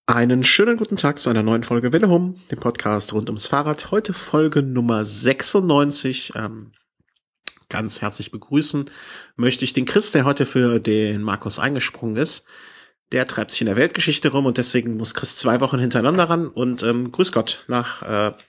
Einen schönen guten Tag zu einer neuen Folge Welle Hum, dem Podcast rund ums Fahrrad. Heute Folge Nummer 96. Ganz herzlich begrüßen möchte ich den Chris, der heute für den Markus eingesprungen ist. Der treibt sich in der Weltgeschichte rum und deswegen muss Chris 2 Wochen hintereinander ran. Und grüß Gott nach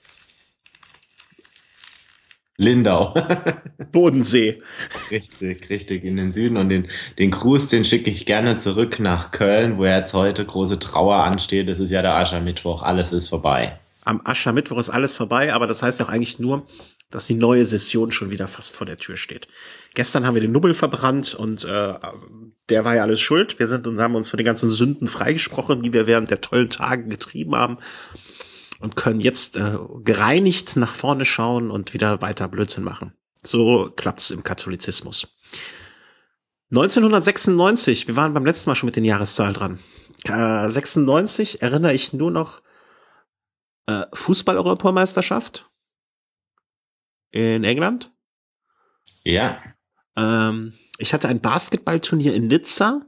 Lindau. Bodensee. Richtig, richtig, in den Süden. Und den Gruß, den schicke ich gerne zurück nach Köln, wo jetzt heute große Trauer ansteht. Es ist ja der Aschermittwoch, alles ist vorbei. Am Aschermittwoch ist alles vorbei, aber das heißt auch eigentlich nur, dass die neue Session schon wieder fast vor der Tür steht. Gestern haben wir den Nubbel verbrannt und der war ja alles schuld. Wir haben uns von den ganzen Sünden freigesprochen, die wir während der tollen Tage getrieben haben und können jetzt gereinigt nach vorne schauen und wieder weiter Blödsinn machen. So klappt's im Katholizismus. 1996, wir waren beim letzten Mal schon mit den Jahreszahlen dran. 96 erinnere ich nur noch Fußball-Europameisterschaft in England. Ja. Ich hatte ein Basketballturnier in Nizza.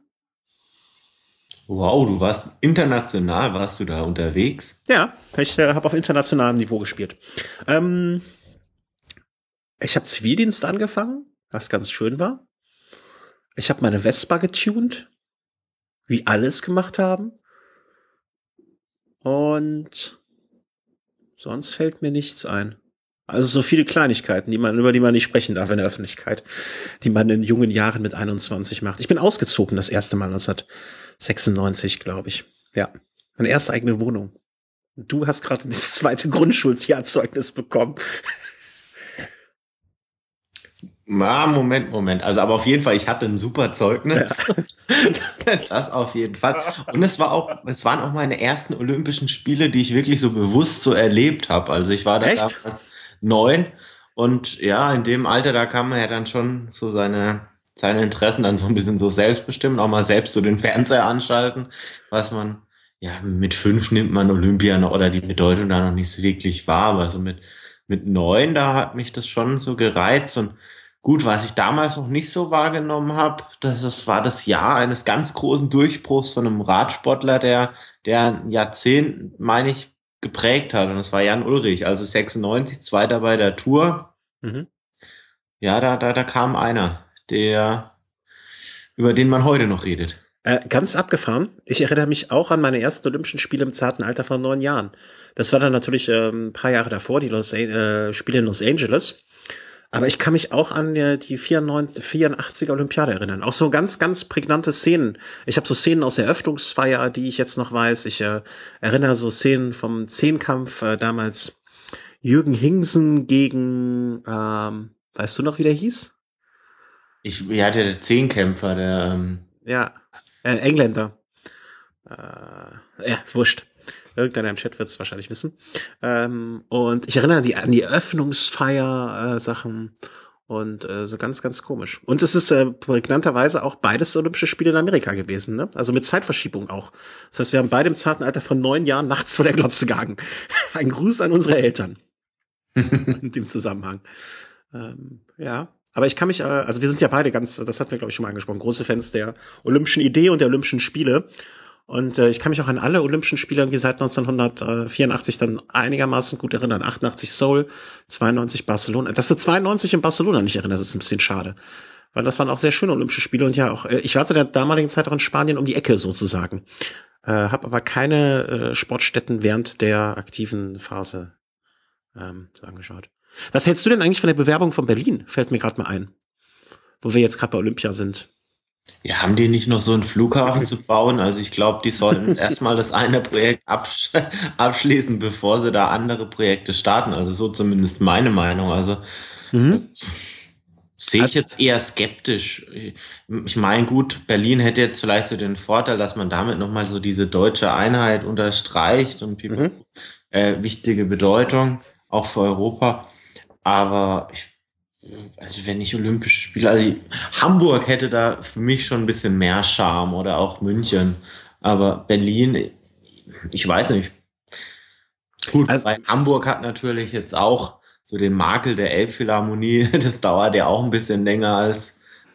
Wow, du warst international, warst du da unterwegs? Ja, ich habe auf internationalem Niveau gespielt. Ich habe Zivildienst angefangen, was ganz schön war. Ich habe meine Vespa getuned, wie alles gemacht haben. Und sonst fällt mir nichts ein. Also so viele Kleinigkeiten, über die man nicht sprechen darf in der Öffentlichkeit, die man in jungen Jahren mit 21 macht. Ich bin ausgezogen das erste Mal 1996, glaube ich. Ja, meine erste eigene Wohnung. Du hast gerade das zweite Grundschuljahrzeugnis bekommen. Moment. Also, aber auf jeden Fall, ich hatte ein super Ja. Zeugnis. Das auf jeden Fall. Und es waren auch meine ersten Olympischen Spiele, die ich wirklich so bewusst so erlebt habe. Also ich war da Echt? damals 9 und ja, in dem Alter, da kann man ja dann schon so seine Interessen dann so ein bisschen so selbstbestimmen, auch mal selbst so den Fernseher anschalten, was man, ja, mit 5 nimmt man Olympia noch oder die Bedeutung da noch nicht so wirklich wahr, aber so mit 9, da hat mich das schon so gereizt. Und gut, was ich damals noch nicht so wahrgenommen habe, das war das Jahr eines ganz großen Durchbruchs von einem Radsportler, der ein Jahrzehnt, meine ich, geprägt hat. Und das war Jan Ullrich, also 96, Zweiter bei der Tour. Mhm. Ja, da kam einer, über den man heute noch redet. Ganz abgefahren. Ich erinnere mich auch an meine ersten Olympischen Spiele im zarten Alter von 9 Jahren. Das war dann natürlich ein paar Jahre davor, die Spiele in Los Angeles. Aber ich kann mich auch an die 84er Olympiade erinnern. Auch so ganz, ganz prägnante Szenen. Ich habe so Szenen aus der Eröffnungsfeier, die ich jetzt noch weiß. Ich erinnere so Szenen vom Zehnkampf damals. Jürgen Hingsen gegen, weißt du noch, wie der hieß? Ja, der Zehnkämpfer, Ja, Engländer. Ja, wurscht. Irgendeiner im Chat wird es wahrscheinlich wissen. Und ich erinnere an die Eröffnungsfeier-Sachen und so ganz, ganz komisch. Und es ist prägnanterweise auch beides Olympische Spiele in Amerika gewesen, ne? Also mit Zeitverschiebung auch. Das heißt, wir haben beide im zarten Alter von 9 Jahren nachts vor der Glotze gehangen. Ein Gruß an unsere Eltern in dem Zusammenhang. Ja. Aber ich kann mich, also wir sind ja beide ganz, das hatten wir, glaube ich, schon mal angesprochen, große Fans der Olympischen Idee und der Olympischen Spiele. Und ich kann mich auch an alle Olympischen Spiele irgendwie seit 1984 dann einigermaßen gut erinnern. 88 Seoul, 92 Barcelona. Dass du 92 in Barcelona nicht erinnerst, ist ein bisschen schade. Weil das waren auch sehr schöne Olympische Spiele und ja auch, ich war zu der damaligen Zeit auch in Spanien um die Ecke sozusagen. Hab aber keine Sportstätten während der aktiven Phase so angeschaut. Was hältst du denn eigentlich von der Bewerbung von Berlin? Fällt mir gerade mal ein, wo wir jetzt gerade bei Olympia sind. Ja, haben die nicht noch so einen Flughafen zu bauen? Also ich glaube, die sollten erstmal das eine Projekt abschließen, bevor sie da andere Projekte starten. Also so zumindest meine Meinung. Also Mhm. sehe ich jetzt eher skeptisch. Ich meine, gut, Berlin hätte jetzt vielleicht so den Vorteil, dass man damit nochmal so diese deutsche Einheit unterstreicht und Mhm. wichtige Bedeutung auch für Europa. Aber also wenn ich Olympische Spiele, Hamburg hätte da für mich schon ein bisschen mehr Charme oder auch München. Aber Berlin, ich weiß nicht. Gut, Also, weil Hamburg hat natürlich jetzt auch so den Makel der Elbphilharmonie. Das dauert ja auch ein bisschen länger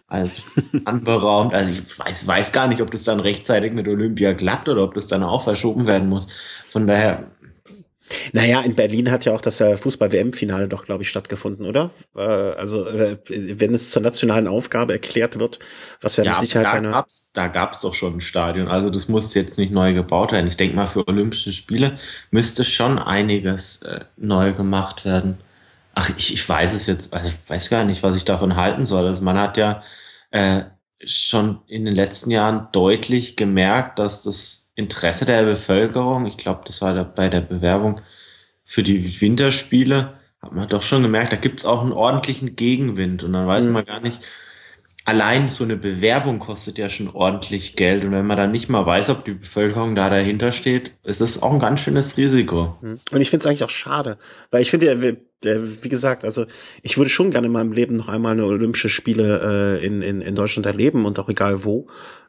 als anberaumt. Also ich weiß gar nicht, ob das dann rechtzeitig mit Olympia klappt oder ob das dann auch verschoben werden muss. Von daher, Naja, in Berlin hat ja auch das Fußball-WM-Finale doch, glaube ich, stattgefunden, oder? Wenn es zur nationalen Aufgabe erklärt wird, was ja mit ja, aber Sicherheit eine. da gab's doch schon ein Stadion. Also das muss jetzt nicht neu gebaut werden. Ich denke mal, für Olympische Spiele müsste schon einiges neu gemacht werden. Ach, ich weiß es jetzt, also ich weiß gar nicht, was ich davon halten soll. Also man hat ja äh, schon in den letzten Jahren deutlich gemerkt, dass das Interesse der Bevölkerung, ich glaube, das war da bei der Bewerbung für die Winterspiele, hat man doch schon gemerkt, da gibt's auch einen ordentlichen Gegenwind und dann weiß Hm. man gar nicht, allein so eine Bewerbung kostet ja schon ordentlich Geld und wenn man dann nicht mal weiß, ob die Bevölkerung da dahinter steht, ist das auch ein ganz schönes Risiko. Und ich finde es eigentlich auch schade, weil ich finde, wie gesagt, also ich würde schon gerne in meinem Leben noch einmal eine Olympische Spiele in Deutschland erleben und auch egal wo.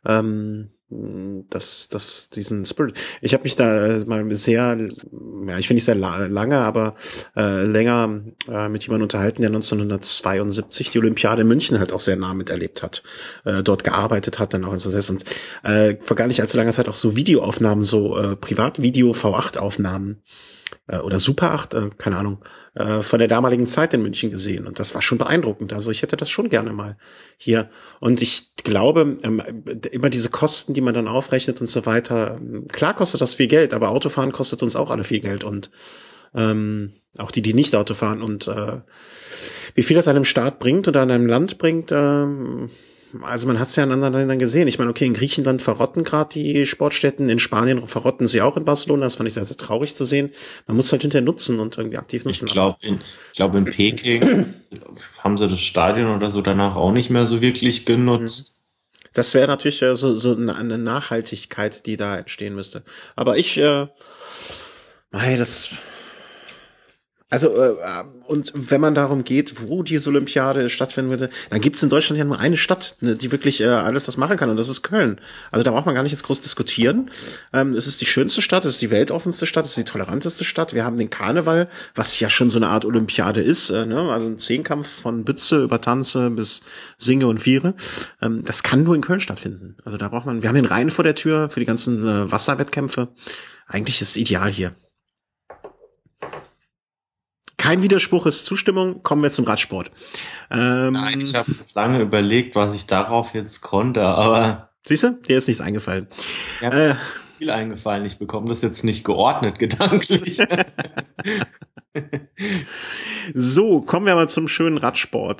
Diesen Spirit. Ich habe mich da mal sehr, ja, ich finde nicht sehr lange, aber länger mit jemandem unterhalten, der 1972 die Olympiade in München halt auch sehr nah miterlebt hat, dort gearbeitet hat, dann auch in so und vor gar nicht allzu langer Zeit auch so Videoaufnahmen, so Privatvideo V8-Aufnahmen oder Super 8, keine Ahnung, von der damaligen Zeit in München gesehen. Und das war schon beeindruckend. Also ich hätte das schon gerne mal hier. Und ich glaube, immer diese Kosten, die man dann aufrechnet und so weiter, klar kostet das viel Geld, aber Autofahren kostet uns auch alle viel Geld und auch die nicht Auto fahren. Und wie viel das einem Staat bringt oder einem Land bringt, also man hat es ja in anderen Ländern gesehen. Ich meine, okay, in Griechenland verrotten gerade die Sportstätten, in Spanien verrotten sie auch in Barcelona. Das fand ich sehr, sehr traurig zu sehen. Man muss halt hinterher nutzen und irgendwie aktiv nutzen. Ich glaube, in Peking haben sie das Stadion oder so danach auch nicht mehr so wirklich genutzt. Das wäre natürlich so eine Nachhaltigkeit, die da entstehen müsste. Aber das. Also, und wenn man darum geht, wo diese Olympiade stattfinden würde, dann gibt es in Deutschland ja nur eine Stadt, ne, die wirklich alles das machen kann, und das ist Köln. Also da braucht man gar nicht jetzt groß diskutieren. Es ist die schönste Stadt, es ist die weltoffenste Stadt, es ist die toleranteste Stadt. Wir haben den Karneval, was ja schon so eine Art Olympiade ist, ne? Also ein Zehnkampf von Bütze über Tanze bis Singe und Viere. Das kann nur in Köln stattfinden. Also da braucht man, wir haben den Rhein vor der Tür für die ganzen Wasserwettkämpfe. Eigentlich ist es ideal hier. Kein Widerspruch ist Zustimmung. Kommen wir zum Radsport. Nein, ich habe jetzt lange überlegt, was ich darauf jetzt konnte, aber Siehst du, dir ist nichts eingefallen. mir hat viel eingefallen. Ich bekomme das jetzt nicht geordnet gedanklich. So, kommen wir aber zum schönen Radsport.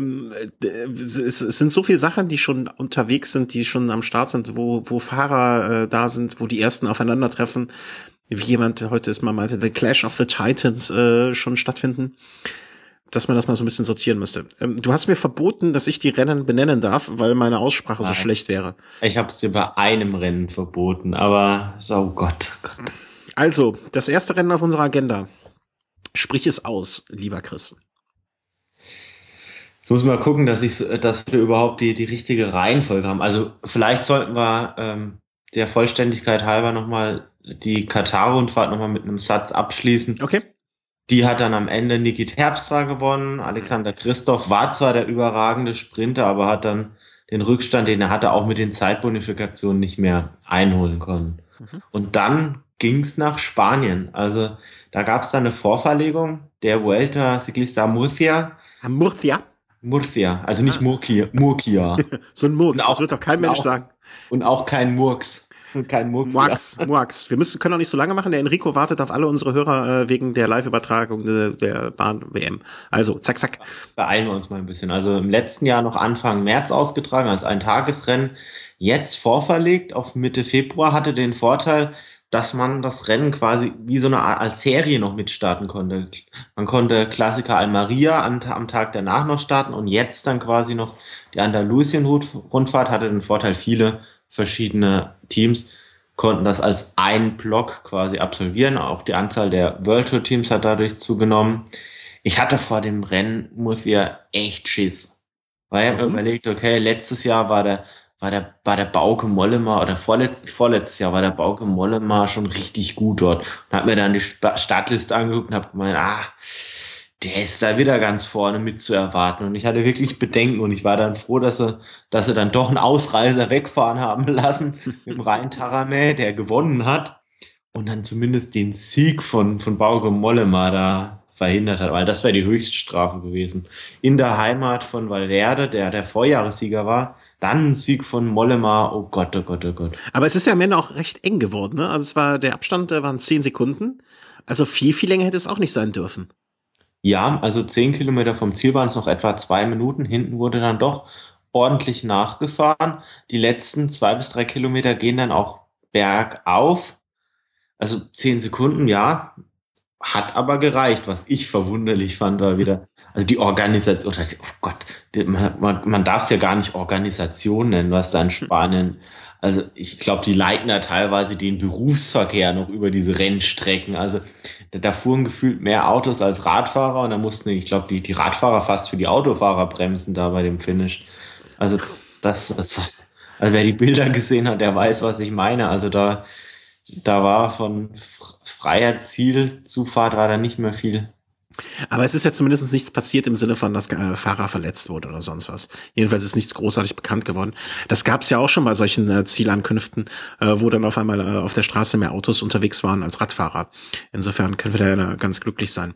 Es sind so viele Sachen, die schon unterwegs sind, die schon am Start sind, wo Fahrer da sind, wo die ersten aufeinandertreffen. Wie jemand heute ist mal meinte, The Clash of the Titans schon stattfinden, dass man das mal so ein bisschen sortieren müsste. Du hast mir verboten, dass ich die Rennen benennen darf, weil meine Aussprache so schlecht wäre. Ich habe es dir bei einem Rennen verboten, aber oh Gott. Also, das erste Rennen auf unserer Agenda. Sprich es aus, lieber Chris. Jetzt muss man mal gucken, dass wir überhaupt die richtige Reihenfolge haben. Also vielleicht sollten wir der Vollständigkeit halber nochmal die Katar-Rundfahrt nochmal mit einem Satz abschließen. Okay. Die hat dann am Ende Niki Terpstra gewonnen. Alexander Kristoff war zwar der überragende Sprinter, aber hat dann den Rückstand, den er hatte, auch mit den Zeitbonifikationen nicht mehr einholen können. Und dann ging's nach Spanien. Also da gab es dann eine Vorverlegung. Der Vuelta Ciclista Murcia. Murcia, also nicht Murcia. So ein Murks, das wird doch kein Mensch sagen. Und auch kein Murks. Kein Murks. Murks. Wir können auch nicht so lange machen. Der Enrico wartet auf alle unsere Hörer wegen der Live-Übertragung der Bahn-WM. Also, zack, zack. Beeilen wir uns mal ein bisschen. Also im letzten Jahr noch Anfang März ausgetragen als ein Tagesrennen. Jetzt vorverlegt auf Mitte Februar, hatte den Vorteil, dass man das Rennen quasi wie so eine Art als Serie noch mitstarten konnte. Man konnte Klassiker Almeria am Tag danach noch starten und jetzt dann quasi noch die Andalusien-Rundfahrt hatte den Vorteil, viele verschiedene Teams konnten das als ein Block quasi absolvieren. Auch die Anzahl der World Tour Teams hat dadurch zugenommen. Ich hatte vor dem Rennen, muss ich echt Schiss. Weil ich habe mir überlegt, okay, letztes Jahr war der Bauke Mollema oder vorletztes Jahr war der Bauke Mollema schon richtig gut dort. Und habe mir dann die Startliste angeguckt und habe gemeint, der ist da wieder ganz vorne mit zu erwarten. Und ich hatte wirklich Bedenken und ich war dann froh, dass sie dann doch einen Ausreißer wegfahren haben lassen mit dem Rhein Taramä, der gewonnen hat und dann zumindest den Sieg von Bauke Mollema da verhindert hat, weil das wäre die Höchststrafe gewesen. In der Heimat von Valverde, der Vorjahressieger war, dann ein Sieg von Mollema, oh Gott, oh Gott, oh Gott. Aber es ist ja am Ende auch recht eng geworden, ne? Also der Abstand waren 10 Sekunden. Also viel länger hätte es auch nicht sein dürfen. Ja, also 10 Kilometer vom Ziel waren es noch etwa 2 Minuten. Hinten wurde dann doch ordentlich nachgefahren. Die letzten 2 bis 3 Kilometer gehen dann auch bergauf. Also 10 Sekunden, ja, hat aber gereicht. Was ich verwunderlich fand, war wieder, also die Organisation, oder, oh Gott, man darf es ja gar nicht Organisation nennen, was da in Spanien, also ich glaube, die leiten da teilweise den Berufsverkehr noch über diese Rennstrecken. Also da fuhren gefühlt mehr Autos als Radfahrer und da mussten, ich glaube, die Radfahrer fast für die Autofahrer bremsen da bei dem Finish. Also also wer die Bilder gesehen hat, der weiß, was ich meine. Also da war von freier Zielzufahrt war da nicht mehr viel. Aber es ist ja zumindest nichts passiert im Sinne von, dass Fahrer verletzt wurde oder sonst was. Jedenfalls ist nichts großartig bekannt geworden. Das gab es ja auch schon bei solchen Zielankünften, wo dann auf einmal auf der Straße mehr Autos unterwegs waren als Radfahrer. Insofern können wir da ja ganz glücklich sein.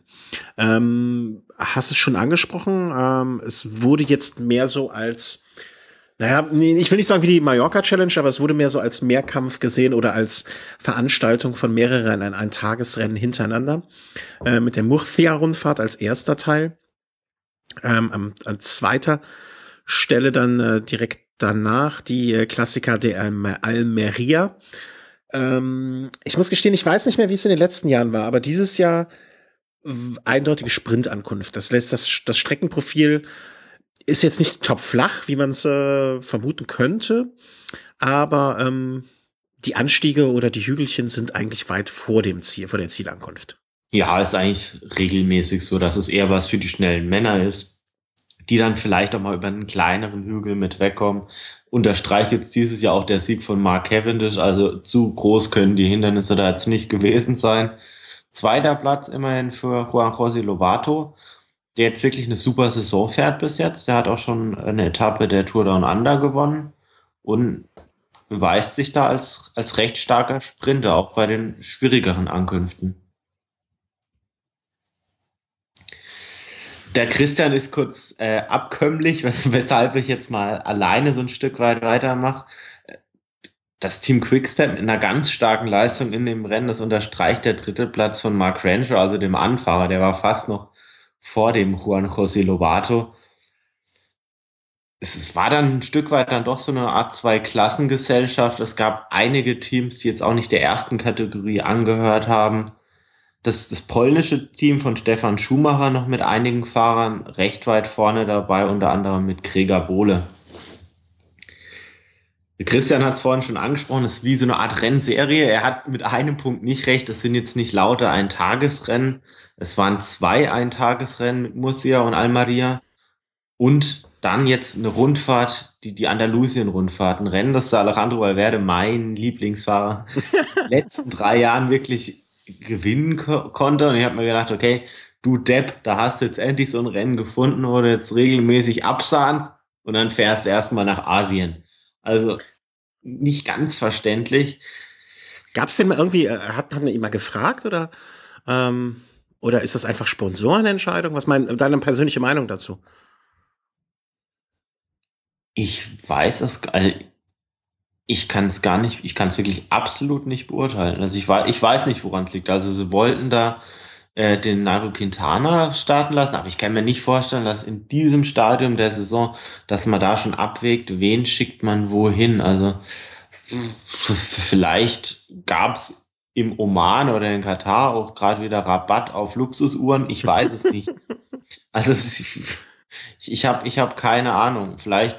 Hast es schon angesprochen? Es wurde jetzt mehr so als, naja, ich will nicht sagen wie die Mallorca-Challenge, aber es wurde mehr so als Mehrkampf gesehen oder als Veranstaltung von mehreren ein Tagesrennen hintereinander. Mit der Murcia-Rundfahrt als erster Teil. An zweiter Stelle dann direkt danach die Klassiker der Almeria. Ich muss gestehen, ich weiß nicht mehr, wie es in den letzten Jahren war, aber dieses Jahr eindeutige Sprintankunft. Das lässt das Streckenprofil ist jetzt nicht topflach, wie man es vermuten könnte, aber die Anstiege oder die Hügelchen sind eigentlich weit vor dem Ziel, vor der Zielankunft. Ja, ist eigentlich regelmäßig so, dass es eher was für die schnellen Männer ist, die dann vielleicht auch mal über einen kleineren Hügel mit wegkommen. Unterstreicht jetzt dieses Jahr auch der Sieg von Mark Cavendish, also zu groß können die Hindernisse da jetzt nicht gewesen sein. Zweiter Platz immerhin für Juan José Lobato, der jetzt wirklich eine super Saison fährt bis jetzt. Der hat auch schon eine Etappe der Tour Down Under gewonnen und beweist sich da als recht starker Sprinter, auch bei den schwierigeren Ankünften. Der Christian ist kurz abkömmlich, weshalb ich jetzt mal alleine so ein Stück weit weitermache. Das Team Quickstep in einer ganz starken Leistung in dem Rennen, das unterstreicht der dritte Platz von Mark Renshaw, also dem Anfahrer, der war fast noch vor dem Juan José Lobato. Es war dann ein Stück weit dann doch so eine Art Zweiklassengesellschaft. Es gab einige Teams, die jetzt auch nicht der ersten Kategorie angehört haben. Das polnische Team von Stefan Schumacher noch mit einigen Fahrern recht weit vorne dabei, unter anderem mit Gregor Bole. Christian hat es vorhin schon angesprochen, es ist wie so eine Art Rennserie. Er hat mit einem Punkt nicht recht, es sind jetzt nicht lauter Eintagesrennen. Es waren 2 Eintagesrennen mit Murcia und Almeria. Und dann jetzt eine Rundfahrt, die Andalusien-Rundfahrt, ein Rennen, das Alejandro Valverde, mein Lieblingsfahrer, in den letzten 3 Jahren wirklich gewinnen konnte. Und ich habe mir gedacht, okay, du Depp, da hast du jetzt endlich so ein Rennen gefunden, wo du jetzt regelmäßig absahnst und dann fährst du erstmal nach Asien. Also nicht ganz verständlich. Gab es denn mal irgendwie, hat man ihn mal gefragt oder ist das einfach Sponsorenentscheidung? Was deine persönliche Meinung dazu? Ich weiß es, also ich kann es gar nicht, ich kann es wirklich absolut nicht beurteilen. Also ich weiß nicht, woran es liegt. Also sie wollten da den Nairo Quintana starten lassen, aber ich kann mir nicht vorstellen, dass in diesem Stadium der Saison, dass man da schon abwägt, wen schickt man wohin. Also vielleicht gab es im Oman oder in Katar auch gerade wieder Rabatt auf Luxusuhren. Ich weiß es nicht. Also ich hab keine Ahnung. Vielleicht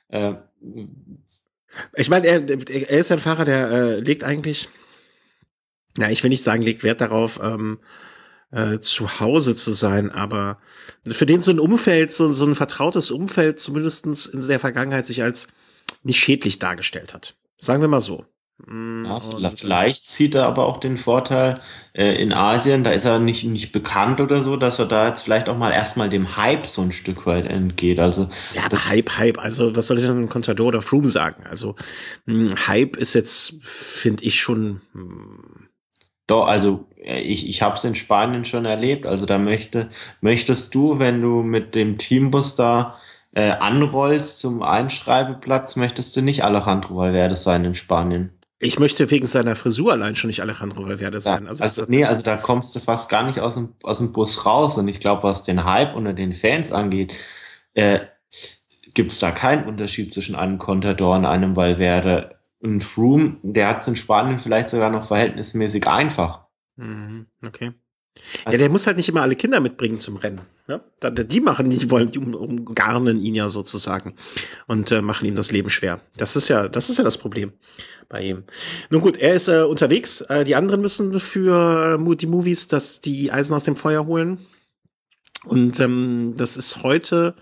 Ich meine, er ist ein Fahrer, der legt eigentlich, na, ich will nicht sagen, legt Wert darauf, zu Hause zu sein, aber für den so ein Umfeld, so ein vertrautes Umfeld, zumindestens in der Vergangenheit sich als nicht schädlich dargestellt hat. Sagen wir mal so. Ja, Und vielleicht zieht er aber auch den Vorteil in Asien, da ist er nicht bekannt oder so, dass er da jetzt vielleicht auch mal erstmal dem Hype so ein Stück weit entgeht. Also ja, aber das Hype. Also, was soll ich denn Contador oder Froome sagen? Also, Hype ist jetzt, finde ich schon, doch, also ich habe es in Spanien schon erlebt. Also da möchtest du, wenn du mit dem Teambus da anrollst zum Einschreibeplatz, möchtest du nicht Alejandro Valverde sein in Spanien. ich möchte wegen seiner Frisur allein schon nicht Alejandro Valverde Ja, sein. Also, das also hat nee, jetzt, also da kommst du fast gar nicht aus dem Bus raus. Und ich glaube, was den Hype unter den Fans angeht, äh, gibt es da keinen Unterschied zwischen einem Contador und einem Valverde. Und Froome, der hat es in Spanien vielleicht sogar noch verhältnismäßig einfach. okay. Ja, Also der muss halt nicht immer alle Kinder mitbringen zum Rennen. Ne? Die machen, die wollen, die umgarnen ihn ja sozusagen und machen ihm das Leben schwer. Das ist ja das Problem bei ihm. Nun gut, er ist unterwegs. Die anderen müssen für die Movies, dass die Eisen aus dem Feuer holen. Und das ist heute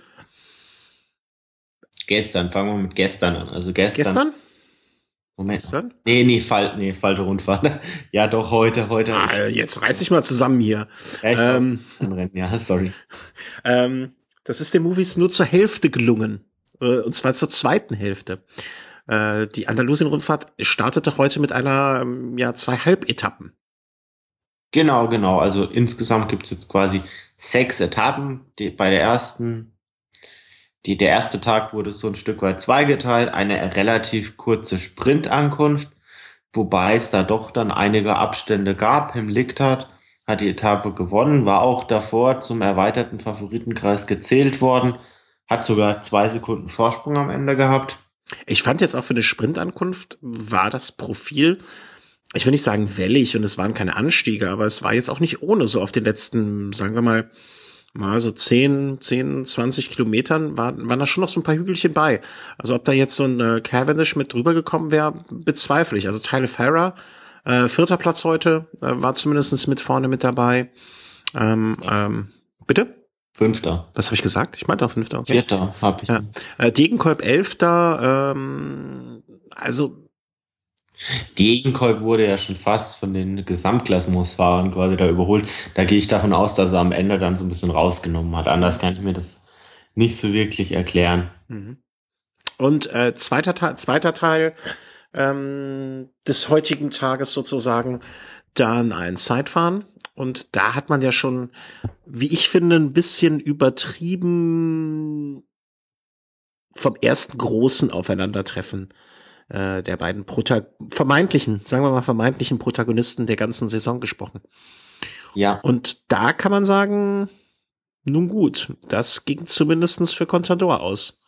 gestern, fangen wir mit gestern an. Also gestern, gestern? Moment mal. Gestern? Nee, falsche Rundfahrt. Ja, doch, heute. Jetzt reiß dich mal zusammen hier. Ja, ich war Ähm, ein Rennen, ja, sorry. das ist den Movies nur zur Hälfte gelungen. Und zwar zur zweiten Hälfte. Die Andalusien-Rundfahrt startete heute mit einer, ja, 2 Halbetappen. Genau. Also insgesamt gibt es jetzt quasi 6 Etappen. Bei der ersten, der erste Tag wurde so ein Stück weit zweigeteilt. Eine relativ kurze Sprintankunft, wobei es da doch dann einige Abstände gab. Pim Lichtart hat die Etappe gewonnen, war auch davor zum erweiterten Favoritenkreis gezählt worden, hat sogar 2 Sekunden Vorsprung am Ende gehabt. Ich fand jetzt auch für eine Sprintankunft war das Profil, ich will nicht sagen wellig und es waren keine Anstiege, aber es war jetzt auch nicht ohne so auf den letzten, sagen wir mal so 20 Kilometern waren da schon noch so ein paar Hügelchen bei. Also ob da jetzt so ein Cavendish mit drüber gekommen wäre, bezweifle ich. Also Tyler Farrar, 4. Platz heute, war zumindest mit vorne mit dabei. Bitte? 5. Was habe ich gesagt? Ich meinte auch 5. Okay. 4. habe ich. Ja. Degenkolb 11. Also Degenkolb wurde ja schon fast von den Gesamtklassementsfahrern quasi da überholt. Da gehe ich davon aus, dass er am Ende dann so ein bisschen rausgenommen hat. Anders kann ich mir das nicht so wirklich erklären. mhm. Und zweiter Teil des heutigen Tages sozusagen dann ein Zeitfahren. Und da hat man ja schon, wie ich finde, ein bisschen übertrieben vom ersten großen Aufeinandertreffen der beiden sagen wir mal vermeintlichen Protagonisten der ganzen Saison gesprochen. Ja, Und da kann man sagen, nun gut, das ging zumindestens für Contador aus.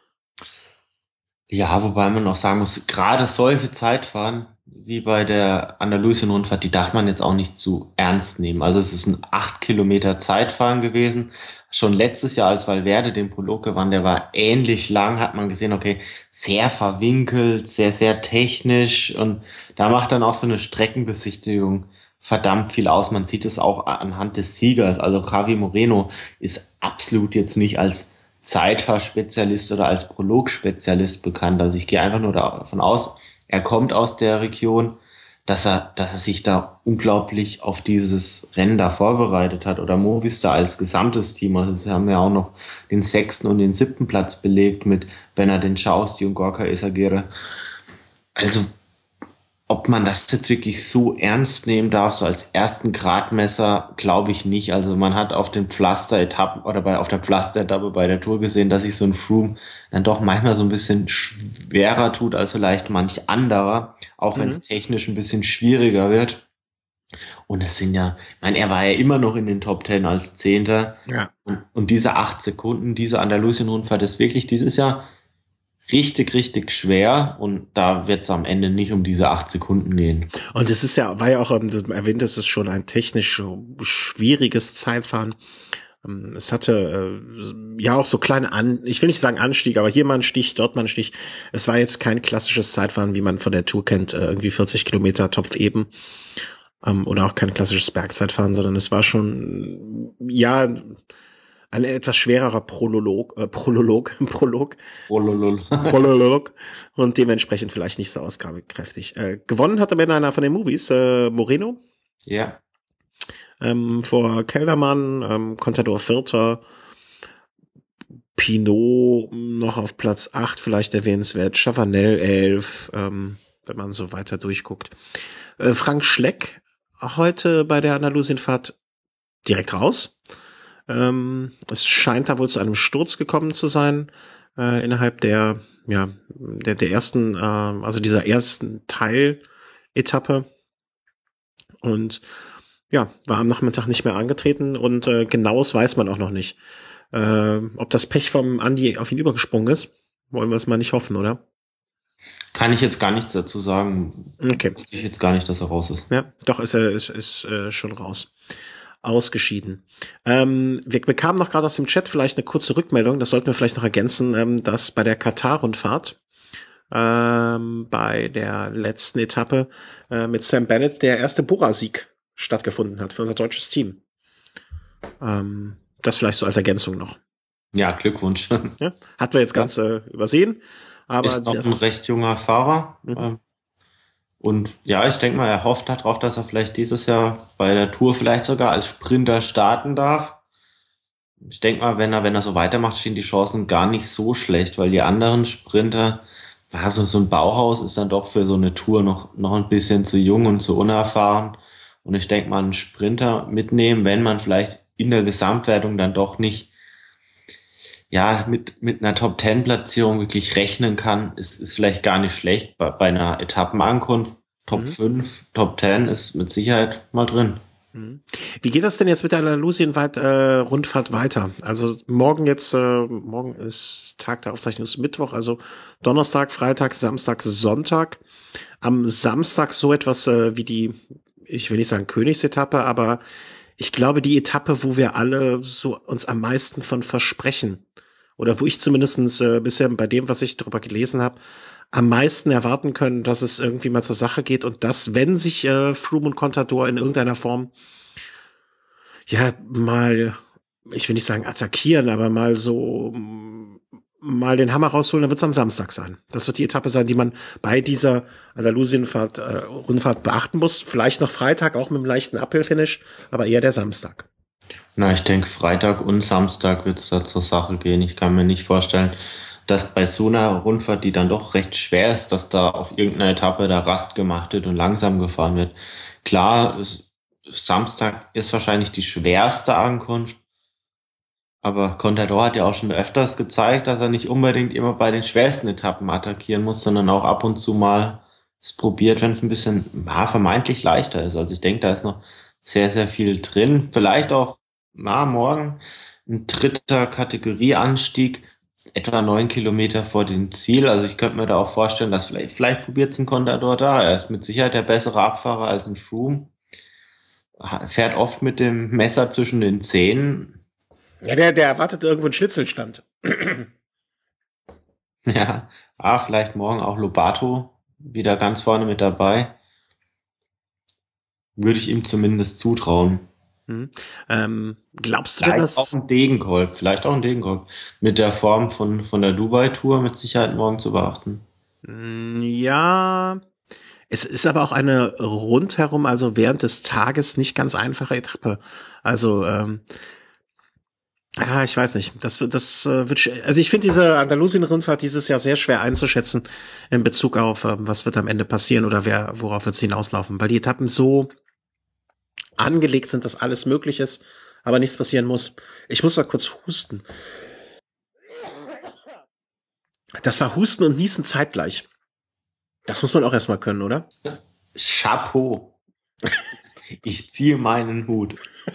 ja, wobei man auch sagen muss, gerade solche Zeitfahren wie bei der Andalusien-Rundfahrt, die darf man jetzt auch nicht zu ernst nehmen. Also es ist ein 8 Kilometer Zeitfahren gewesen. Schon letztes Jahr, als Valverde den Prolog gewann, der war ähnlich lang, hat man gesehen, okay, sehr verwinkelt, sehr technisch. Und da macht dann auch so eine Streckenbesichtigung verdammt viel aus. Man sieht es auch anhand des Siegers. Also Javi Moreno ist absolut jetzt nicht als Zeitfahrspezialist oder als Prologspezialist bekannt. Also ich gehe einfach nur davon aus, er kommt aus der Region, dass er sich da unglaublich auf dieses Rennen da vorbereitet hat. Oder Movistar als gesamtes Team. Also sie haben ja auch noch den 6. und den 7. Platz belegt mit Bernardin Schausti und Gorka Esagire. Also ob man das jetzt wirklich so ernst nehmen darf, so als ersten Gradmesser, glaube ich nicht. Also man hat auf den Pflaster-Etappen oder auf der Pflaster-Etappe bei der Tour gesehen, dass sich so ein Froome dann doch manchmal so ein bisschen schwerer tut als vielleicht manch anderer, auch wenn es Mhm. technisch ein bisschen schwieriger wird. Und es sind ja, ich meine, er war ja immer noch in den Top Ten als Zehnter. Ja. Und diese 8 Sekunden, diese Andalusien-Rundfahrt ist wirklich dieses Jahr richtig schwer und da wird es am Ende nicht um diese 8 Sekunden gehen. Und es ist ja, war ja auch, du erwähntest es schon, ein technisch schwieriges Zeitfahren. Es hatte ja auch so kleine ich will nicht sagen Anstieg, aber hier mal ein Stich, dort mal ein Stich. Es war jetzt kein klassisches Zeitfahren, wie man von der Tour kennt, irgendwie 40 Kilometer Topf eben. Oder auch kein klassisches Bergzeitfahren, sondern es war schon, ja, Ein etwas schwererer Prolog Ololol. Prolog und dementsprechend vielleicht nicht so aussagekräftig. Gewonnen hat am Ende einer von den Movies, Moreno, Ja. vor Kellermann, Contador Vierter, Pinot noch auf Platz 8 vielleicht erwähnenswert, Chavanel 11, wenn man so weiter durchguckt. Frank Schleck heute bei der Andalusienfahrt direkt raus. Es scheint da wohl zu einem Sturz gekommen zu sein, innerhalb der ersten, also dieser ersten Teiletappe. Und ja, war am Nachmittag nicht mehr angetreten und genaues weiß man auch noch nicht. Ob das Pech vom Andi auf ihn übergesprungen ist, wollen wir es mal nicht hoffen, oder? Kann ich jetzt gar nichts dazu sagen. Okay. Wusste ich jetzt gar nicht, dass er raus ist. Ja, doch ist er ist schon raus. Ausgeschieden. Wir bekamen noch gerade aus dem Chat vielleicht eine kurze Rückmeldung, das sollten wir vielleicht noch ergänzen, dass bei der Katar-Rundfahrt bei der letzten Etappe mit Sam Bennett der erste Bora-Sieg stattgefunden hat für unser deutsches Team. Das vielleicht so als Ergänzung noch. Ja, Glückwunsch. Ja, hatten wir jetzt ganz übersehen. Aber ist noch ein recht junger Fahrer. Und ja, ich denke mal, er hofft darauf, dass er vielleicht dieses Jahr bei der Tour vielleicht sogar als Sprinter starten darf. Ich denke mal, wenn er so weitermacht, stehen die Chancen gar nicht so schlecht, weil die anderen Sprinter, also so ein Bauhaus ist dann doch für so eine Tour noch ein bisschen zu jung und zu unerfahren. Und ich denke mal, einen Sprinter mitnehmen, wenn man vielleicht in der Gesamtwertung dann doch nicht mit einer Top-10-Platzierung wirklich rechnen kann, ist vielleicht gar nicht schlecht. Bei einer Etappenankunft Top 5, Top 10 ist mit Sicherheit mal drin. Wie geht das denn jetzt mit der Andalusien-Rundfahrt weiter? Also morgen ist Tag der Aufzeichnung, ist Mittwoch, also Donnerstag, Freitag, Samstag, Sonntag. Am Samstag so etwas wie die, ich will nicht sagen Königsetappe, aber ich glaube die Etappe, wo wir alle so uns am meisten von versprechen. Oder wo ich zumindestens bisher bei dem, was ich darüber gelesen habe, am meisten erwarten können, dass es irgendwie mal zur Sache geht und dass, wenn sich Froome und Contador in irgendeiner Form mal, ich will nicht sagen attackieren, aber mal so mal den Hammer rausholen, dann wird es am Samstag sein. Das wird die Etappe sein, die man bei dieser Andalusien-Rundfahrt beachten muss. Vielleicht noch Freitag, auch mit einem leichten Uphill-Finish, aber eher der Samstag. Na, ich denke, Freitag und Samstag wird es da zur Sache gehen. Ich kann mir nicht vorstellen, dass bei so einer Rundfahrt, die dann doch recht schwer ist, dass da auf irgendeiner Etappe da Rast gemacht wird und langsam gefahren wird. Klar, Samstag ist wahrscheinlich die schwerste Ankunft, aber Contador hat ja auch schon öfters gezeigt, dass er nicht unbedingt immer bei den schwersten Etappen attackieren muss, sondern auch ab und zu mal es probiert, wenn es ein bisschen vermeintlich leichter ist. Also ich denke, da ist noch sehr, sehr viel drin. Vielleicht auch morgen ein dritter Kategorieanstieg, etwa 9 Kilometer vor dem Ziel. Also ich könnte mir da auch vorstellen, dass vielleicht probiert es ein Contador da. Er ist mit Sicherheit der bessere Abfahrer als ein Froome. Fährt oft mit dem Messer zwischen den Zähnen. Ja, der erwartet irgendwo einen Schnitzelstand. Ja, vielleicht morgen auch Lobato wieder ganz vorne mit dabei. Würde ich ihm zumindest zutrauen. Glaubst du denn, dass Vielleicht auch ein Degenkolb. Mit der Form von der Dubai-Tour mit Sicherheit morgen zu beachten. Ja, es ist aber auch eine rundherum, also während des Tages nicht ganz einfache Etappe. Also, ich weiß nicht. Das wird, also ich finde diese Andalusien-Rundfahrt dieses Jahr sehr schwer einzuschätzen in Bezug auf, was wird am Ende passieren oder worauf wird es hinauslaufen, weil die Etappen so angelegt sind, dass alles möglich ist, aber nichts passieren muss. Ich muss mal kurz husten. Das war Husten und Niesen zeitgleich. Das muss man auch erstmal können, oder? Chapeau. Ich ziehe meinen Hut.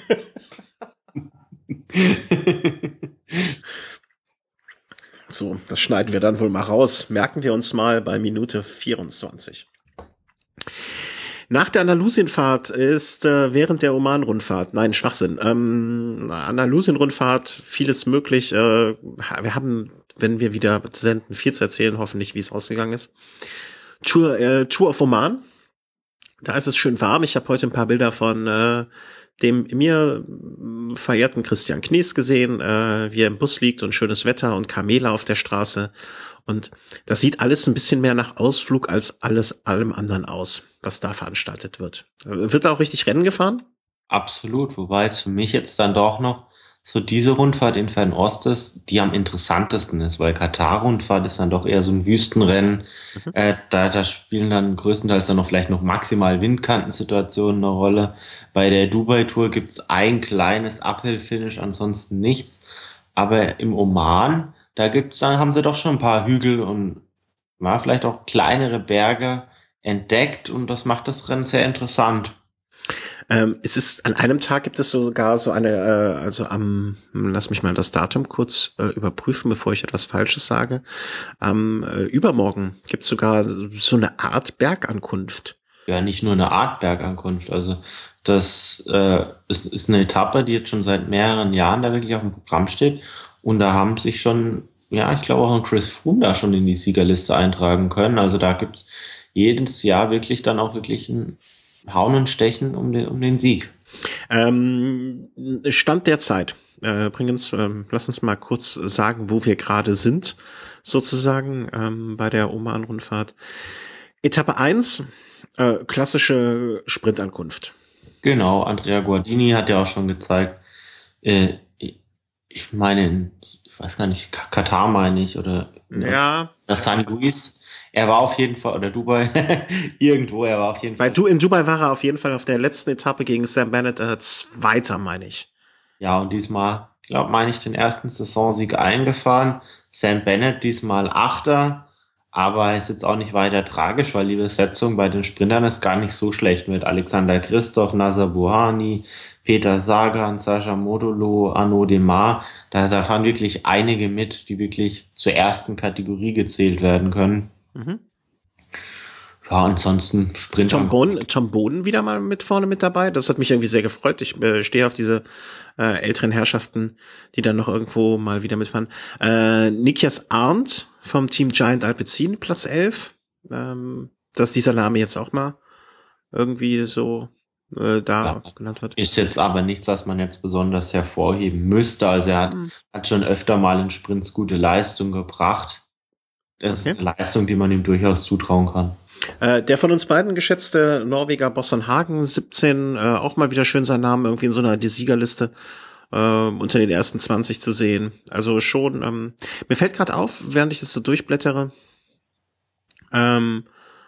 So, das schneiden wir dann wohl mal raus. Merken wir uns mal bei Minute 24. Nach der Andalusien-Fahrt ist während der Oman-Rundfahrt, nein, Schwachsinn, Andalusien-Rundfahrt, vieles möglich. Wir haben, wenn wir wieder senden, viel zu erzählen, hoffentlich, wie es ausgegangen ist. Tour of Oman. Da ist es schön warm. Ich habe heute ein paar Bilder von dem mir verehrten Christian Knies gesehen, wie er im Bus liegt und schönes Wetter und Kamele auf der Straße. Und das sieht alles ein bisschen mehr nach Ausflug als allem anderen aus, was da veranstaltet wird. Wird da auch richtig Rennen gefahren? Absolut, wobei es für mich jetzt dann doch noch so diese Rundfahrt in Fernost ist, die am interessantesten ist, weil Katar-Rundfahrt ist dann doch eher so ein Wüstenrennen. Mhm. Da spielen dann größtenteils dann noch vielleicht noch maximal Windkantensituationen eine Rolle. Bei der Dubai-Tour gibt's ein kleines Uphill-Finish, ansonsten nichts. Aber im Oman, da gibt's dann, haben sie doch schon ein paar Hügel und ja, vielleicht auch kleinere Berge entdeckt und das macht das Rennen sehr interessant. Es ist, an einem Tag gibt es sogar so eine, lass mich mal das Datum kurz überprüfen, bevor ich etwas Falsches sage. Am Übermorgen gibt es sogar so eine Art Bergankunft. Ja, nicht nur eine Art Bergankunft. Also das ist eine Etappe, die jetzt schon seit mehreren Jahren da wirklich auf dem Programm steht. Und da haben sich schon, ja, ich glaube auch ein Chris Froome da schon in die Siegerliste eintragen können. Also da gibt's jedes Jahr wirklich dann auch wirklich ein Hauen und Stechen um den Sieg. Stand der Zeit. Lass uns mal kurz sagen, wo wir gerade sind, sozusagen, bei der Oman-Rundfahrt. Etappe 1, klassische Sprintankunft. Genau, Andrea Guardini hat ja auch schon gezeigt, äh, ich meine, ich weiß gar nicht, Katar meine ich, oder Ja, San Luis. Er war auf jeden Fall, oder Dubai, irgendwo, er war auf jeden Fall. in Dubai war er auf jeden Fall auf der letzten Etappe gegen Sam Bennett Zweiter, meine ich. Ja, und diesmal, ich glaube, meine ich, den ersten Saisonsieg eingefahren. Sam Bennett diesmal Achter, aber ist jetzt auch nicht weiter tragisch, weil die Besetzung bei den Sprintern ist gar nicht so schlecht mit Alexander Christoph, Nazar Buhani, Peter Sagan, Sascha Modolo, Arnaud Demar. Da fahren wirklich einige mit, die wirklich zur ersten Kategorie gezählt werden können. Mhm. Ja, ansonsten Sprinter. Tom Boden wieder mal mit vorne mit dabei. Das hat mich irgendwie sehr gefreut. Ich stehe auf diese älteren Herrschaften, die dann noch irgendwo mal wieder mitfahren. Nikias Arndt vom Team Giant Alpecin, Platz 11. Dass dieser Name jetzt auch mal irgendwie so Ja, genannt wird. ist jetzt aber nichts, was man jetzt besonders hervorheben müsste. Also Hm. hat schon öfter mal in Sprints gute Leistung gebracht. Das ist Okay. eine Leistung, die man ihm durchaus zutrauen kann. Der von uns beiden geschätzte Norweger Bosson Hagen, 17, auch mal wieder schön seinen Namen irgendwie in so einer die Siegerliste unter den ersten 20 zu sehen. Also schon, mir fällt gerade auf, während ich das so durchblättere, ähm,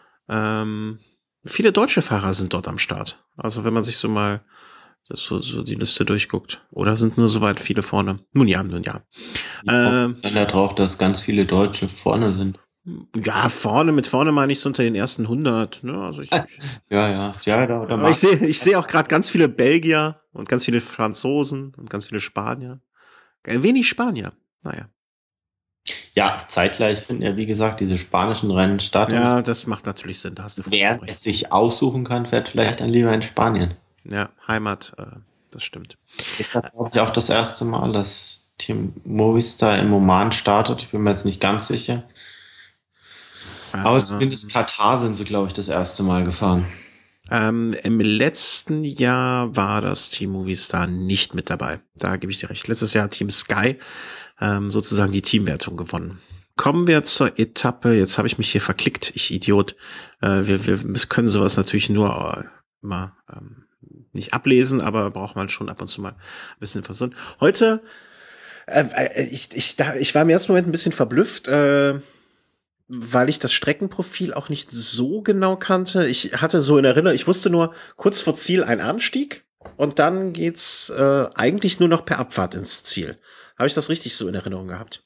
viele deutsche Fahrer sind dort am Start. Also wenn man sich so mal so die Liste durchguckt. Oder sind nur soweit viele vorne? Nun ja, nun ja. Ich komme dann darauf, dass ganz viele Deutsche vorne sind. Ja, mit vorne meine ich so unter den ersten 100. Ne? Also Da aber mag ich sehe auch gerade ganz viele Belgier und ganz viele Franzosen und ganz viele Spanier. Wenig Spanier. Naja. ja, zeitgleich finden ja, wie gesagt, diese spanischen Rennen statt. Und Ja, das macht natürlich Sinn. Da hast du wer vollkommen recht. es sich aussuchen kann, fährt vielleicht dann lieber in Spanien. Ja, Heimat, das stimmt. Ist ja, glaube ich, auch das erste Mal, dass Team Movistar im Oman startet. Ich bin mir jetzt nicht ganz sicher. Aber zumindest Katar sind sie, glaube ich, das erste Mal gefahren. Im letzten Jahr war das Team Movistar nicht mit dabei. Da gebe ich dir recht. Letztes Jahr hat Team Sky sozusagen die Teamwertung gewonnen. Kommen wir zur Etappe. Jetzt habe ich mich hier verklickt, ich Idiot. Wir können sowas natürlich nur immer nicht ablesen, aber braucht man schon ab und zu mal ein bisschen versuchen. Heute, ich war im ersten Moment ein bisschen verblüfft, weil ich das Streckenprofil auch nicht so genau kannte. Ich hatte so in Erinnerung, ich wusste nur, kurz vor Ziel ein Anstieg und dann geht's eigentlich nur noch per Abfahrt ins Ziel. Habe ich das richtig so in Erinnerung gehabt?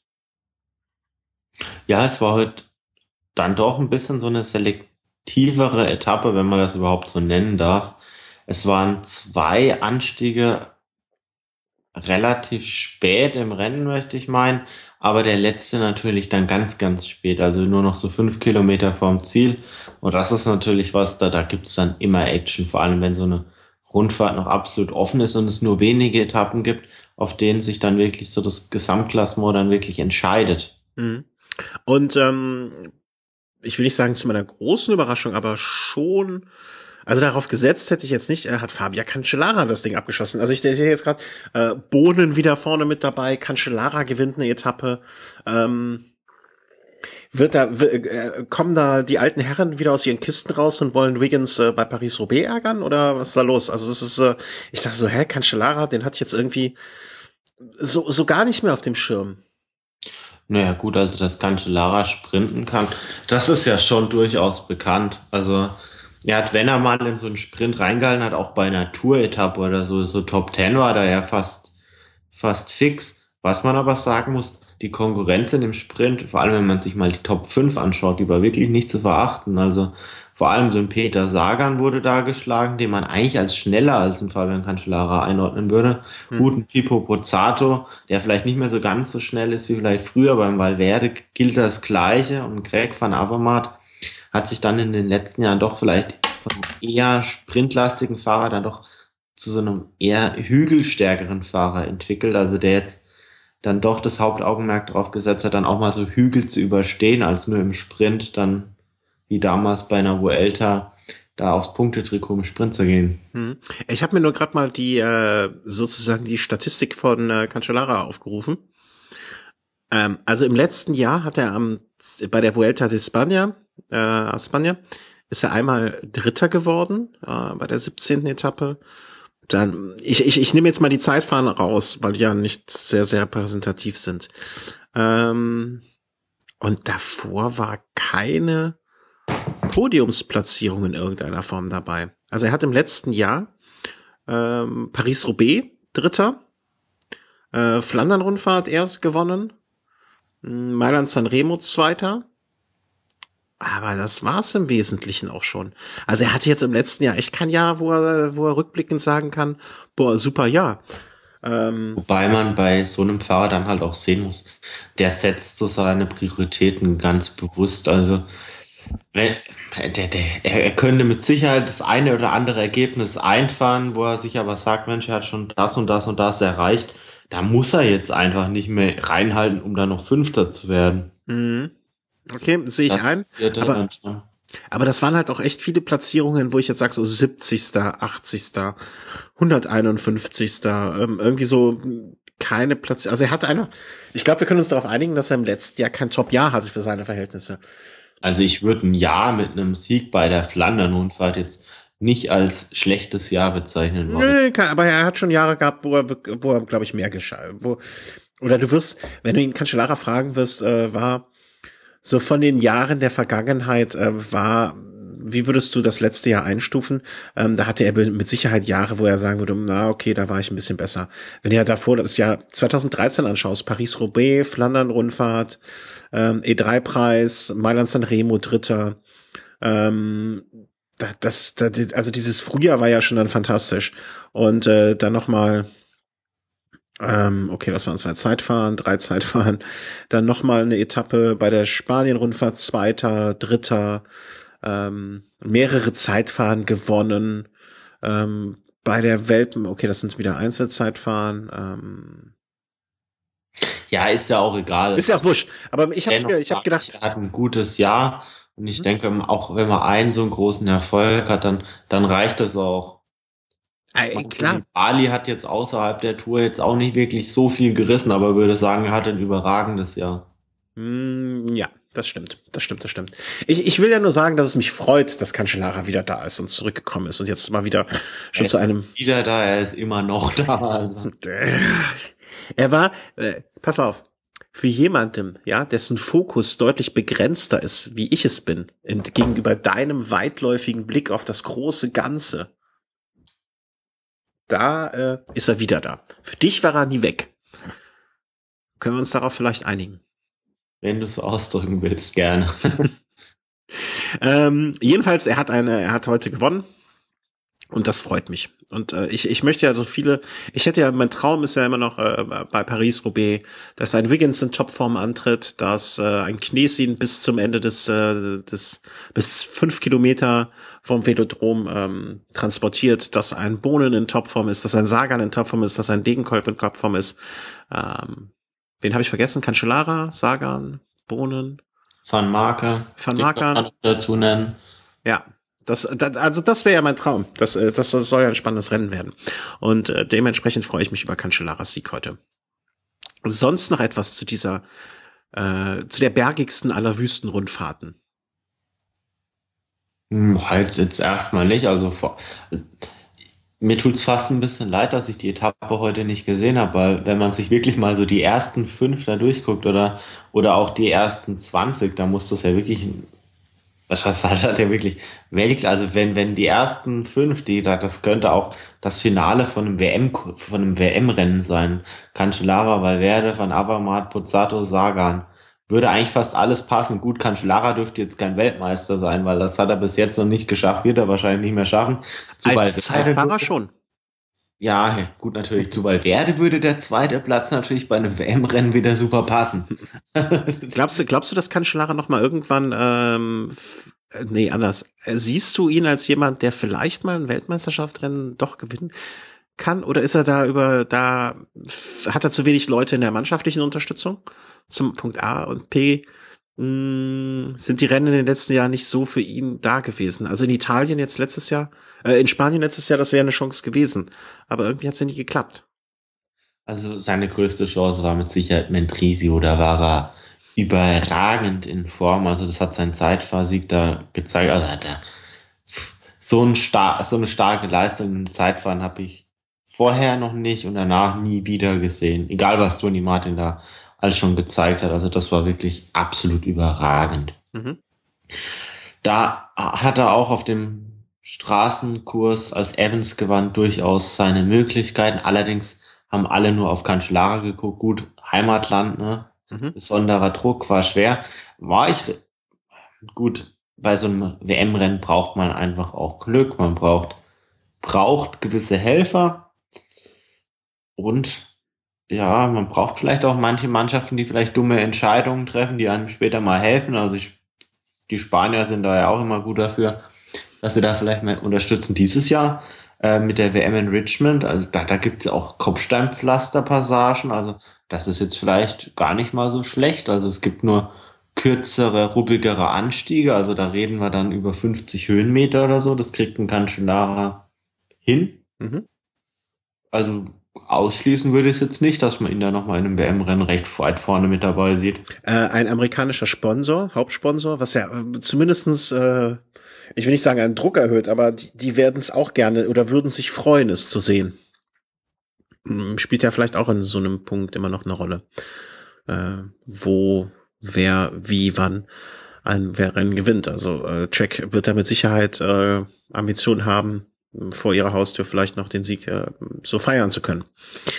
Ja, es war heute dann doch ein bisschen so eine selektivere Etappe, wenn man das überhaupt so nennen darf. Es waren zwei Anstiege relativ spät im Rennen, möchte ich meinen, aber der letzte natürlich dann ganz, ganz spät, also nur noch so 5 Kilometer vorm Ziel. Und das ist natürlich was, da gibt's dann immer Action, vor allem wenn so eine Rundfahrt noch absolut offen ist und es nur wenige Etappen gibt, auf denen sich dann wirklich so das Gesamtklassement dann wirklich entscheidet. Mhm. Und ich will nicht sagen zu meiner großen Überraschung, aber schon, Also darauf gesetzt hätte ich jetzt nicht, hat Fabia Cancellara das Ding abgeschossen. Also ich sehe jetzt gerade Bohnen wieder vorne mit dabei, Cancellara gewinnt eine Etappe. Kommen da die alten Herren wieder aus ihren Kisten raus und wollen Wiggins bei Paris-Roubaix ärgern oder was ist da los? Also das ist, ich dachte so, Cancellara, den hatte ich jetzt irgendwie so gar nicht mehr auf dem Schirm. Naja, gut, also dass Cancellara sprinten kann, das ist ja schon durchaus bekannt. Also er hat, wenn er mal in so einen Sprint reingehalten hat, auch bei einer Tour-Etappe oder so, so Top Ten war da ja fast fix. Was man aber sagen muss, die Konkurrenz in dem Sprint, vor allem wenn man sich mal die Top 5 anschaut, die war wirklich nicht zu verachten. Also vor allem so ein Peter Sagan wurde da geschlagen, den man eigentlich als schneller als ein Fabian Cancellara einordnen würde. Hm. Gut, ein Pipo Pozzato, der vielleicht nicht mehr so ganz so schnell ist wie vielleicht früher beim Valverde, gilt das Gleiche. Und Greg van Avermaet hat sich dann in den letzten Jahren doch vielleicht von einem eher sprintlastigen Fahrer dann doch zu so einem eher hügelstärkeren Fahrer entwickelt. Also der jetzt dann doch das Hauptaugenmerk darauf gesetzt hat, dann auch mal so Hügel zu überstehen, als nur im Sprint dann, wie damals bei einer Vuelta, da aufs Punktetrikot im Sprint zu gehen. Hm. Ich habe mir nur gerade mal die sozusagen die Statistik von Cancellara aufgerufen. Also im letzten Jahr hat er bei der Vuelta de España, España, ist er einmal Dritter geworden bei der 17. Etappe. Dann, ich nehme jetzt mal die Zeitfahren raus, weil die ja nicht sehr, sehr repräsentativ sind. Und davor war keine Podiumsplatzierung in irgendeiner Form dabei. Also er hat im letzten Jahr Paris-Roubaix Dritter, Flandern-Rundfahrt erst gewonnen, Mailand-San Remo Zweiter. Aber das war's im Wesentlichen auch schon. Also er hatte jetzt im letzten Jahr echt kein Jahr, wo er rückblickend sagen kann, boah, super Jahr. Wobei man bei so einem Fahrer dann halt auch sehen muss, der setzt so seine Prioritäten ganz bewusst. Also er könnte mit Sicherheit das eine oder andere Ergebnis einfahren, wo er sich aber sagt, Mensch, er hat schon das und das und das erreicht. Da muss er jetzt einfach nicht mehr reinhalten, um da noch Fünfter zu werden. Mhm. Okay, sehe ich Das ein. passiert ja Aber, dann schon. aber das waren halt auch echt viele Platzierungen, wo ich jetzt sage, so 70., 80., 151., irgendwie so keine Platzierung. Also er hat ich glaube, wir können uns darauf einigen, dass er im letzten Jahr kein Top-Jahr hatte für seine Verhältnisse. Also ich würde ein Jahr mit einem Sieg bei der Flandern-Rundfahrt jetzt nicht als schlechtes Jahr bezeichnen wollen. Nö, aber er hat schon Jahre gehabt, wo er glaube ich, mehr geschah. Oder du wirst, wenn du ihn Cancellara fragen wirst, war so von den Jahren der Vergangenheit, wie würdest du das letzte Jahr einstufen? Da hatte er mit Sicherheit Jahre, wo er sagen würde, na okay, da war ich ein bisschen besser. Wenn du ja davor das Jahr 2013 anschaust, Paris-Roubaix, Flandern-Rundfahrt, E3-Preis, Mailand-San Remo Dritter, also dieses Frühjahr war ja schon dann fantastisch. Und dann nochmal, okay, das waren 2 Zeitfahren, 3 Zeitfahren, dann nochmal eine Etappe bei der Spanien-Rundfahrt, Zweiter, Dritter, mehrere Zeitfahren gewonnen, bei der okay, das sind wieder Einzelzeitfahren, Ja, ist ja auch egal. ist ja auch wurscht, aber ich Dennoch hab sage ich, gedacht, er hat ein gutes Jahr und ich hm, denke, auch wenn man einen so einen großen Erfolg hat, dann reicht das auch. Man, so klar, wie Bali hat jetzt außerhalb der Tour jetzt auch nicht wirklich so viel gerissen, aber würde sagen, er hat ein überragendes Jahr. Ja, das stimmt, das stimmt. Ich will ja nur sagen, dass es mich freut, dass Cancellara wieder da ist und zurückgekommen ist und jetzt mal wieder Er schon zu ist einem. wieder da, er ist immer noch da. Also. Er war, pass auf, für jemandem, ja, dessen Fokus deutlich begrenzter ist, wie ich es bin, gegenüber deinem weitläufigen Blick auf das große Ganze, da ist er wieder da. Für dich war er nie weg. Können wir uns darauf vielleicht einigen? Wenn du so ausdrücken willst, gerne. Jedenfalls, er hat heute gewonnen. Und das freut mich. Und ich möchte ja so viele, mein Traum ist ja immer noch bei Paris-Roubaix, dass ein Wiggins in Topform antritt, dass ein Knesin bis zum Ende bis 5 Kilometer vom Velodrom transportiert, dass ein Bohnen in Topform ist, dass ein Sagan in Topform ist, dass ein Degenkolb in Topform ist. Wen habe ich vergessen? Cancellara, Sagan, Bohnen, Van Marke, Van den kann man Marken. noch dazu nennen. Ja, Also das wäre ja mein Traum. Das soll ja ein spannendes Rennen werden. Und dementsprechend freue ich mich über Cancellaras Sieg heute. Sonst noch etwas zu der bergigsten aller Wüstenrundfahrten. Halt jetzt erstmal nicht. Mir tut's fast ein bisschen leid, dass ich die Etappe heute nicht gesehen habe, weil wenn man sich wirklich mal so die ersten 5 da durchguckt oder auch die ersten 20, da muss das ja wirklich, was heißt, das hat ja wirklich also wenn die ersten 5, das könnte auch das Finale von einem WM-Rennen sein. Cancellara, Valverde, Van Avermaet, Pozzato, Sagan. Würde eigentlich fast alles passen. Gut, Cancellara dürfte jetzt kein Weltmeister sein, weil das hat er bis jetzt noch nicht geschafft, wird er wahrscheinlich nicht mehr schaffen. Zu Als Valverde, Zeitfahrer schon. ja, gut, natürlich. Zu Valverde würde der zweite Platz natürlich bei einem WM-Rennen wieder super passen. Glaubst du, dass Cancellara noch mal irgendwann, nee, anders. Siehst du ihn als jemand, der vielleicht mal ein Weltmeisterschaftsrennen doch gewinnen kann? Oder ist er hat er zu wenig Leute in der mannschaftlichen Unterstützung? Zum Punkt A und P, sind die Rennen in den letzten Jahren nicht so für ihn da gewesen. Also in Italien jetzt letztes Jahr, in Spanien letztes Jahr, das wäre eine Chance gewesen. Aber irgendwie hat es ja nicht geklappt. Also seine größte Chance war mit Sicherheit Mentriesio, da war er überragend in Form. Also das hat sein Zeitfahrsieg da gezeigt. Also hat er so eine starke Leistung im Zeitfahren habe ich vorher noch nicht und danach nie wieder gesehen. Egal was Toni Martin da alles schon gezeigt hat. Also das war wirklich absolut überragend. Mhm. Da hat er auch auf dem Straßenkurs als Evans gewann durchaus seine Möglichkeiten. Allerdings haben alle nur auf Cancellara geguckt. Gut, Heimatland, ne? Mhm. Besonderer Druck war schwer. War ich gut. Bei so einem WM-Rennen braucht man einfach auch Glück. Braucht gewisse Helfer und ja, man braucht vielleicht auch manche Mannschaften, die vielleicht dumme Entscheidungen treffen, die einem später mal helfen. Die Spanier sind da ja auch immer gut dafür, dass sie da vielleicht mal unterstützen. Dieses Jahr mit der WM in Richmond, also da gibt es auch Kopfsteinpflasterpassagen, also das ist jetzt vielleicht gar nicht mal so schlecht. Also es gibt nur kürzere, ruppigere Anstiege, also da reden wir dann über 50 Höhenmeter oder so, das kriegt ein Cancellara hin. Mhm. Also ausschließen würde ich es jetzt nicht, dass man ihn da nochmal in einem WM-Rennen recht weit vorne mit dabei sieht. Ein amerikanischer Sponsor, Hauptsponsor, was ja zumindestens, ich will nicht sagen, einen Druck erhöht, aber die werden es auch gerne oder würden sich freuen, es zu sehen. Spielt ja vielleicht auch in so einem Punkt immer noch eine Rolle, wo, wer, wie, wann wer Rennen gewinnt. Also Jack wird da mit Sicherheit Ambitionen haben, vor ihrer Haustür vielleicht noch den Sieg so feiern zu können.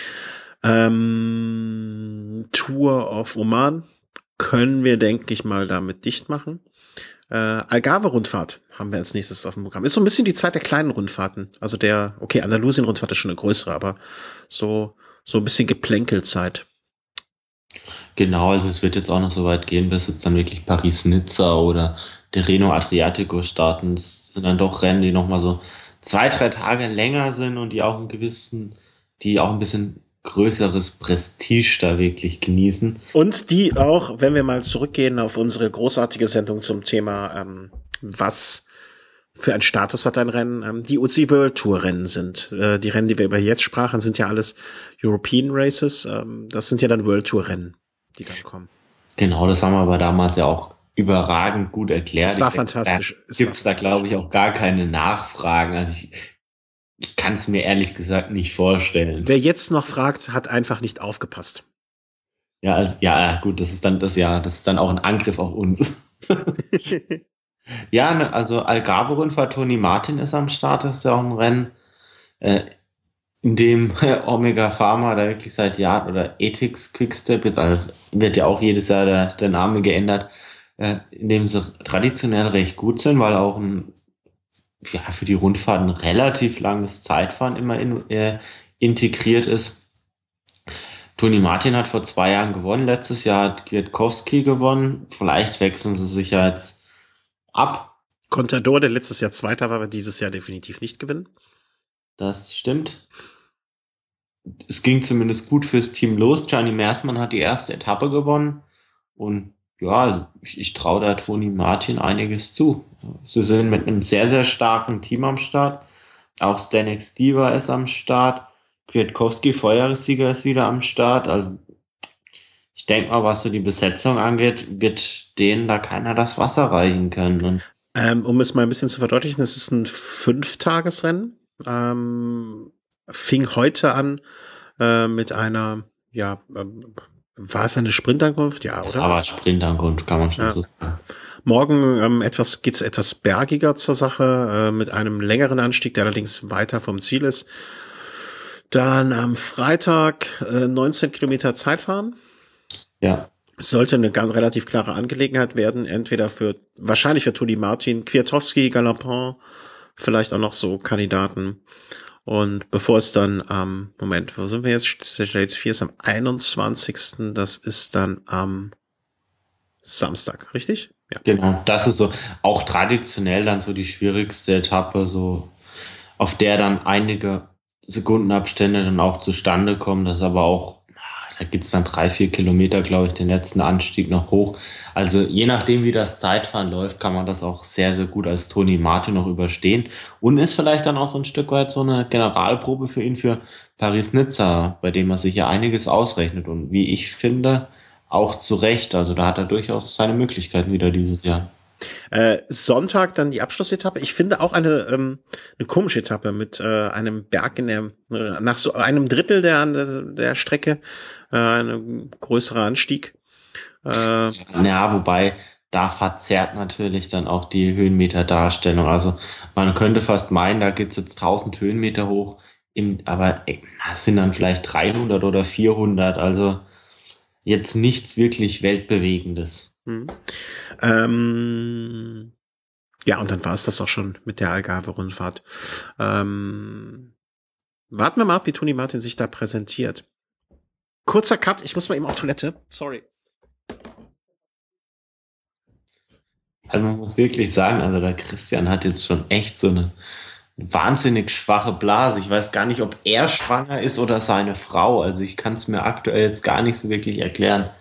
Tour of Oman können wir, denke ich mal, damit dicht machen. Algarve-Rundfahrt haben wir als nächstes auf dem Programm. Ist so ein bisschen die Zeit der kleinen Rundfahrten. Also okay, Andalusien-Rundfahrt ist schon eine größere, aber so ein bisschen Geplänkelzeit. Genau, also es wird jetzt auch noch so weit gehen, bis jetzt dann wirklich Paris-Nizza oder der Reno Adriatico starten. Das sind dann doch Rennen, die nochmal so 2, 3 Tage länger sind und die auch ein bisschen größeres Prestige da wirklich genießen. Und die auch, wenn wir mal zurückgehen auf unsere großartige Sendung zum Thema, was für ein Status hat ein Rennen, die UCI World Tour Rennen sind. Die Rennen, die wir über jetzt sprachen, sind ja alles European Races. Das sind ja dann World Tour Rennen, die dann kommen. Genau, das haben wir aber damals ja auch überragend gut erklärt. Es war fantastisch. Gibt es da, glaube ich, auch gar keine Nachfragen. Also ich kann es mir ehrlich gesagt nicht vorstellen. Wer jetzt noch fragt, hat einfach nicht aufgepasst. Ja, gut, das ist dann auch ein Angriff auf uns. Ja, ne, also Algarve-Rundfahrt, Toni Martin ist am Start, das ist ja auch ein Rennen, äh, in dem Omega Pharma da wirklich seit Jahren oder Ethics Quickstep, jetzt also wird ja auch jedes Jahr der Name geändert, in dem sie traditionell recht gut sind, weil auch für die Rundfahrt ein relativ langes Zeitfahren immer integriert ist. Toni Martin hat vor 2 Jahren gewonnen, letztes Jahr hat Kwiatkowski gewonnen, vielleicht wechseln sie sich ja jetzt ab. Contador, der letztes Jahr Zweiter war, wird dieses Jahr definitiv nicht gewinnen. Das stimmt. Es ging zumindest gut fürs Team los. Gianni Meersmann hat die erste Etappe gewonnen und Ja, also ich traue da Toni Martin einiges zu. Sie sind mit einem sehr, sehr starken Team am Start. Auch Zdeněk Stybar ist am Start. Kwiatkowski, Vorjahressieger, ist wieder am Start. Also ich denke mal, was so die Besetzung angeht, wird denen da keiner das Wasser reichen können. Und Um es mal ein bisschen zu verdeutlichen, es ist ein Fünftagesrennen. Fing heute an mit einer, ja, war es eine Sprintankunft? Ja, ja, oder? aber Sprintankunft kann man schon Ja. so sagen. Morgen geht's etwas bergiger zur Sache, mit einem längeren Anstieg, der allerdings weiter vom Ziel ist. Dann am Freitag 19 Kilometer Zeitfahren. Ja, Sollte eine ganz relativ klare Angelegenheit werden, entweder wahrscheinlich für Toni Martin, Kwiatkowski, Galopin, vielleicht auch noch so Kandidaten. Und bevor es dann Moment, wo sind wir jetzt? Stage 4 ist am 21. Das ist dann am Samstag, richtig? Ja. genau. Das ist so auch traditionell dann so die schwierigste Etappe, so auf der dann einige Sekundenabstände dann auch zustande kommen. Das aber auch, da geht's dann 3, 4 Kilometer, glaube ich, den letzten Anstieg noch hoch. Also je nachdem, wie das Zeitfahren läuft, kann man das auch sehr, sehr gut als Toni Martin noch überstehen. Und ist vielleicht dann auch so ein Stück weit so eine Generalprobe für ihn für Paris-Nizza, bei dem er sich ja einiges ausrechnet. Und wie ich finde, auch zu Recht. Also da hat er durchaus seine Möglichkeiten wieder dieses Jahr. Sonntag dann die Abschlussetappe. Ich finde auch eine komische Etappe mit einem Berg nach so einem Drittel der Strecke, ein größerer Anstieg. Äh, Ja, wobei da verzerrt natürlich dann auch die Höhenmeterdarstellung. Also man könnte fast meinen, da geht's jetzt 1000 Höhenmeter hoch, aber ey, das sind dann vielleicht 300 oder 400. Also jetzt nichts wirklich Weltbewegendes. hm. ähm, ja, und dann war es das auch schon mit der Algarve-Rundfahrt. Ähm, warten wir mal ab, wie Toni Martin sich da präsentiert. Kurzer Cut, ich muss mal eben auf Toilette. Sorry. Also man muss wirklich sagen, also der Christian hat jetzt schon echt so eine wahnsinnig schwache Blase. Ich weiß gar nicht, ob er schwanger ist oder seine Frau. Also ich kann es mir aktuell jetzt gar nicht so wirklich erklären.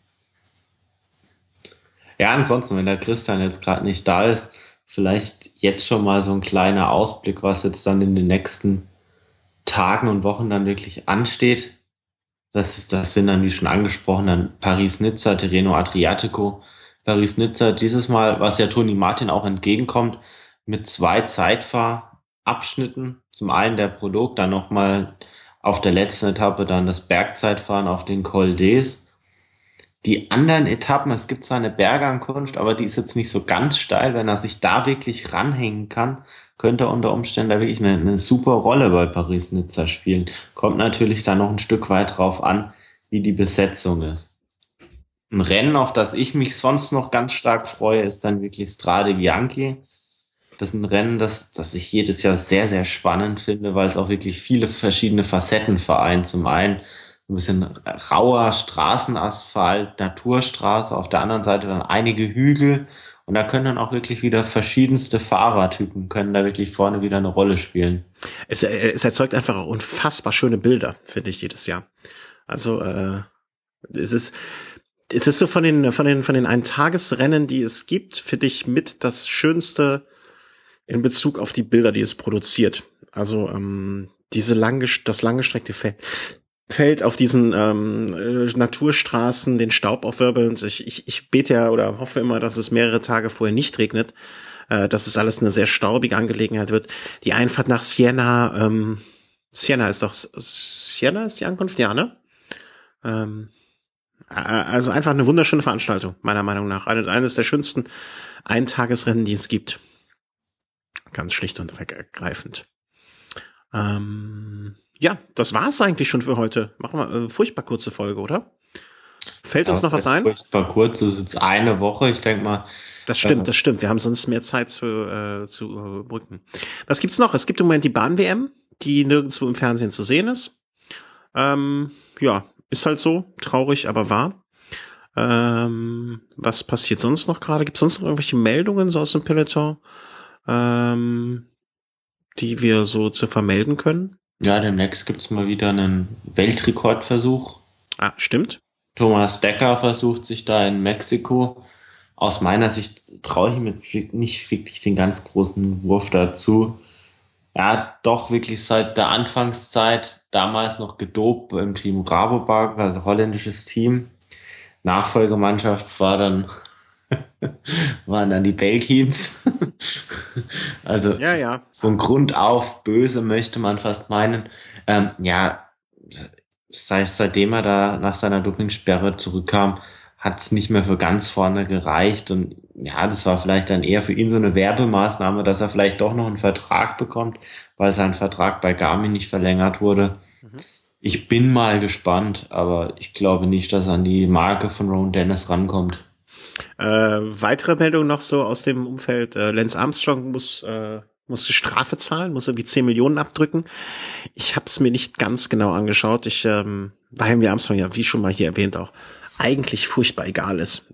Ja, ansonsten, wenn der Christian jetzt gerade nicht da ist, vielleicht jetzt schon mal so ein kleiner Ausblick, was jetzt dann in den nächsten Tagen und Wochen dann wirklich ansteht. Das sind dann, wie schon angesprochen, dann Paris-Nizza, Tirreno Adriatico. Paris-Nizza dieses Mal, was ja Toni Martin auch entgegenkommt, mit 2 Zeitfahrabschnitten. Zum einen der Prolog, dann nochmal auf der letzten Etappe dann das Bergzeitfahren auf den Col d'Es. Die anderen Etappen, es gibt zwar eine Bergankunft, aber die ist jetzt nicht so ganz steil. Wenn er sich da wirklich ranhängen kann, könnte er unter Umständen da wirklich eine super Rolle bei Paris-Nizza spielen. Kommt natürlich dann noch ein Stück weit drauf an, wie die Besetzung ist. Ein Rennen, auf das ich mich sonst noch ganz stark freue, ist dann wirklich Strade Bianchi. Das ist ein Rennen, das ich jedes Jahr sehr, sehr spannend finde, weil es auch wirklich viele verschiedene Facetten vereint. Zum einen ein bisschen rauer Straßenasphalt, Naturstraße, auf der anderen Seite dann einige Hügel. Und da können dann auch wirklich wieder verschiedenste Fahrertypen, können da wirklich vorne wieder eine Rolle spielen. Es erzeugt einfach auch unfassbar schöne Bilder, finde ich, jedes Jahr. Also, es ist, es ist so von den Eintagesrennen, die es gibt, finde ich mit das Schönste in Bezug auf die Bilder, die es produziert. Also, das langgestreckte Feld auf diesen Naturstraßen, den Staub aufwirbelnd. Ich bete ja oder hoffe immer, dass es mehrere Tage vorher nicht regnet, dass es alles eine sehr staubige Angelegenheit wird. Die Einfahrt nach Siena, Siena ist die Ankunft, ja, ne? Ähm, also einfach eine wunderschöne Veranstaltung, meiner Meinung nach. Eines der schönsten Eintagesrennen, die es gibt. Ganz schlicht und ergreifend. Ja, das war's eigentlich schon für heute. Machen wir eine furchtbar kurze Folge, oder? Fällt Ja, uns noch was was heißt ein? furchtbar kurz, das ist jetzt eine Woche. Ich denke mal, Das äh, stimmt, das stimmt. Wir haben sonst mehr Zeit zu überbrücken. Was gibt's noch? Es gibt im Moment die Bahn-WM, die nirgendwo im Fernsehen zu sehen ist. Ja, ist halt so. Traurig, aber wahr. Was passiert sonst noch gerade? Gibt es sonst noch irgendwelche Meldungen so aus dem Peloton, ähm, die wir so zu vermelden können? ja, demnächst gibt's mal wieder einen Weltrekordversuch. Ah, stimmt. Thomas Decker versucht sich da in Mexiko. Aus meiner Sicht traue ich ihm jetzt nicht wirklich den ganz großen Wurf dazu. Er hat doch wirklich seit der Anfangszeit damals noch gedopt im Team Rabobank, also holländisches Team. Nachfolgemannschaft waren dann die Belgiens. Also Ja, ja. von Grund auf böse möchte man fast meinen. Ja, seitdem er da nach seiner Dopingsperre zurückkam, hat es nicht mehr für ganz vorne gereicht. Und ja, das war vielleicht dann eher für ihn so eine Werbemaßnahme, dass er vielleicht doch noch einen Vertrag bekommt, weil sein Vertrag bei Garmin nicht verlängert wurde. Mhm. Ich bin mal gespannt, aber ich glaube nicht, dass er an die Marke von Rowan Dennis rankommt. Weitere Meldung noch so aus dem Umfeld. Lance Armstrong muss eine Strafe zahlen, muss irgendwie 10 Millionen abdrücken. Ich habe es mir nicht ganz genau angeschaut. Weil mir Armstrong ja, wie schon mal hier erwähnt, auch eigentlich furchtbar egal ist.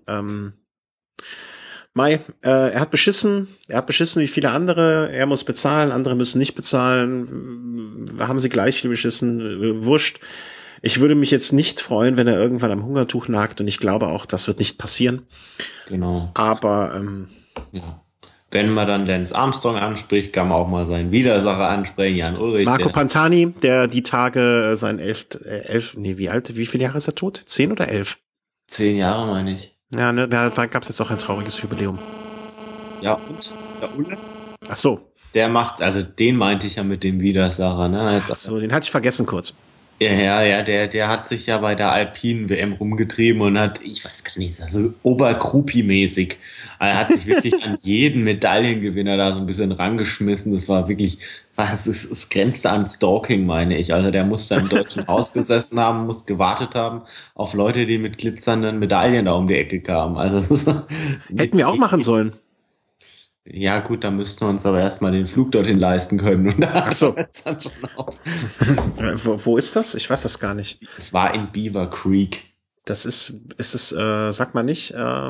Er hat beschissen wie viele andere. Er muss bezahlen, andere müssen nicht bezahlen. Haben sie gleich viel beschissen, wurscht. Ich würde mich jetzt nicht freuen, wenn er irgendwann am Hungertuch nagt, und ich glaube auch, das wird nicht passieren. Genau. Aber Ja. Wenn man dann Lance Armstrong anspricht, kann man auch mal seinen Widersacher ansprechen, Jan Ulrich. Marco Pantani, der die Tage sein wie viele Jahre ist er tot? 10 oder 11? 10 Jahre, meine ich. Ja, ne, da gab es jetzt auch ein trauriges Jubiläum. Ja, und der Ulle? Ach so. Der macht's, also den meinte ich ja mit dem Widersacher, ne? Ach so, den hatte ich vergessen kurz. Ja, der hat sich ja bei der Alpinen WM rumgetrieben und hat, ich weiß gar nicht, so Oberkrupi-mäßig. Er hat sich wirklich an jeden Medaillengewinner da so ein bisschen rangeschmissen. Das war wirklich, es grenzte an Stalking, meine ich. Also der muss da im deutschen Haus gesessen haben, muss gewartet haben auf Leute, die mit glitzernden Medaillen da um die Ecke kamen. Also das ist Hätten wir auch machen sollen. ja, gut, da müssten wir uns aber erstmal den Flug dorthin leisten können. Und da Ach so. dann schon auf. Wo ist das? Ich weiß das gar nicht. Es war in Beaver Creek. Sag mal nicht,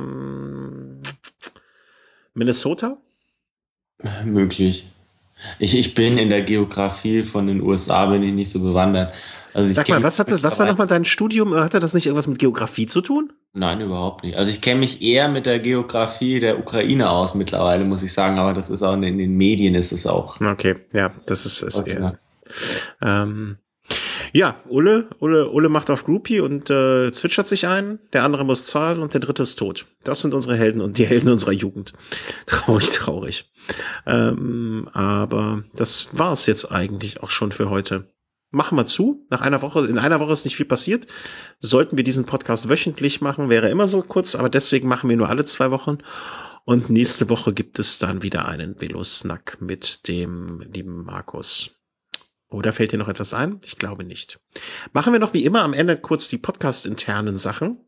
Minnesota? Möglich. Ich bin in der Geografie von den USA, bin ich nicht so bewandert. Also ich Sag mal, kenne was war nochmal dein Studium? Hatte das nicht irgendwas mit Geografie zu tun? Nein, überhaupt nicht. Also ich kenne mich eher mit der Geografie der Ukraine aus mittlerweile, muss ich sagen, aber das ist auch in den Medien ist es auch. Okay, ja, das ist Okay. eher. Ja, Ulle macht auf Groupie und zwitschert sich ein, der andere muss zahlen und der dritte ist tot. Das sind unsere Helden und die Helden unserer Jugend. Traurig. Aber das war's jetzt eigentlich auch schon für heute. Machen wir zu. In einer Woche ist nicht viel passiert. Sollten wir diesen Podcast wöchentlich machen, wäre immer so kurz, aber deswegen machen wir nur alle 2 Wochen. Und nächste Woche gibt es dann wieder einen Velo-Snack mit dem lieben Markus. Oder fällt dir noch etwas ein? Ich glaube nicht. Machen wir noch wie immer am Ende kurz die podcast-internen Sachen.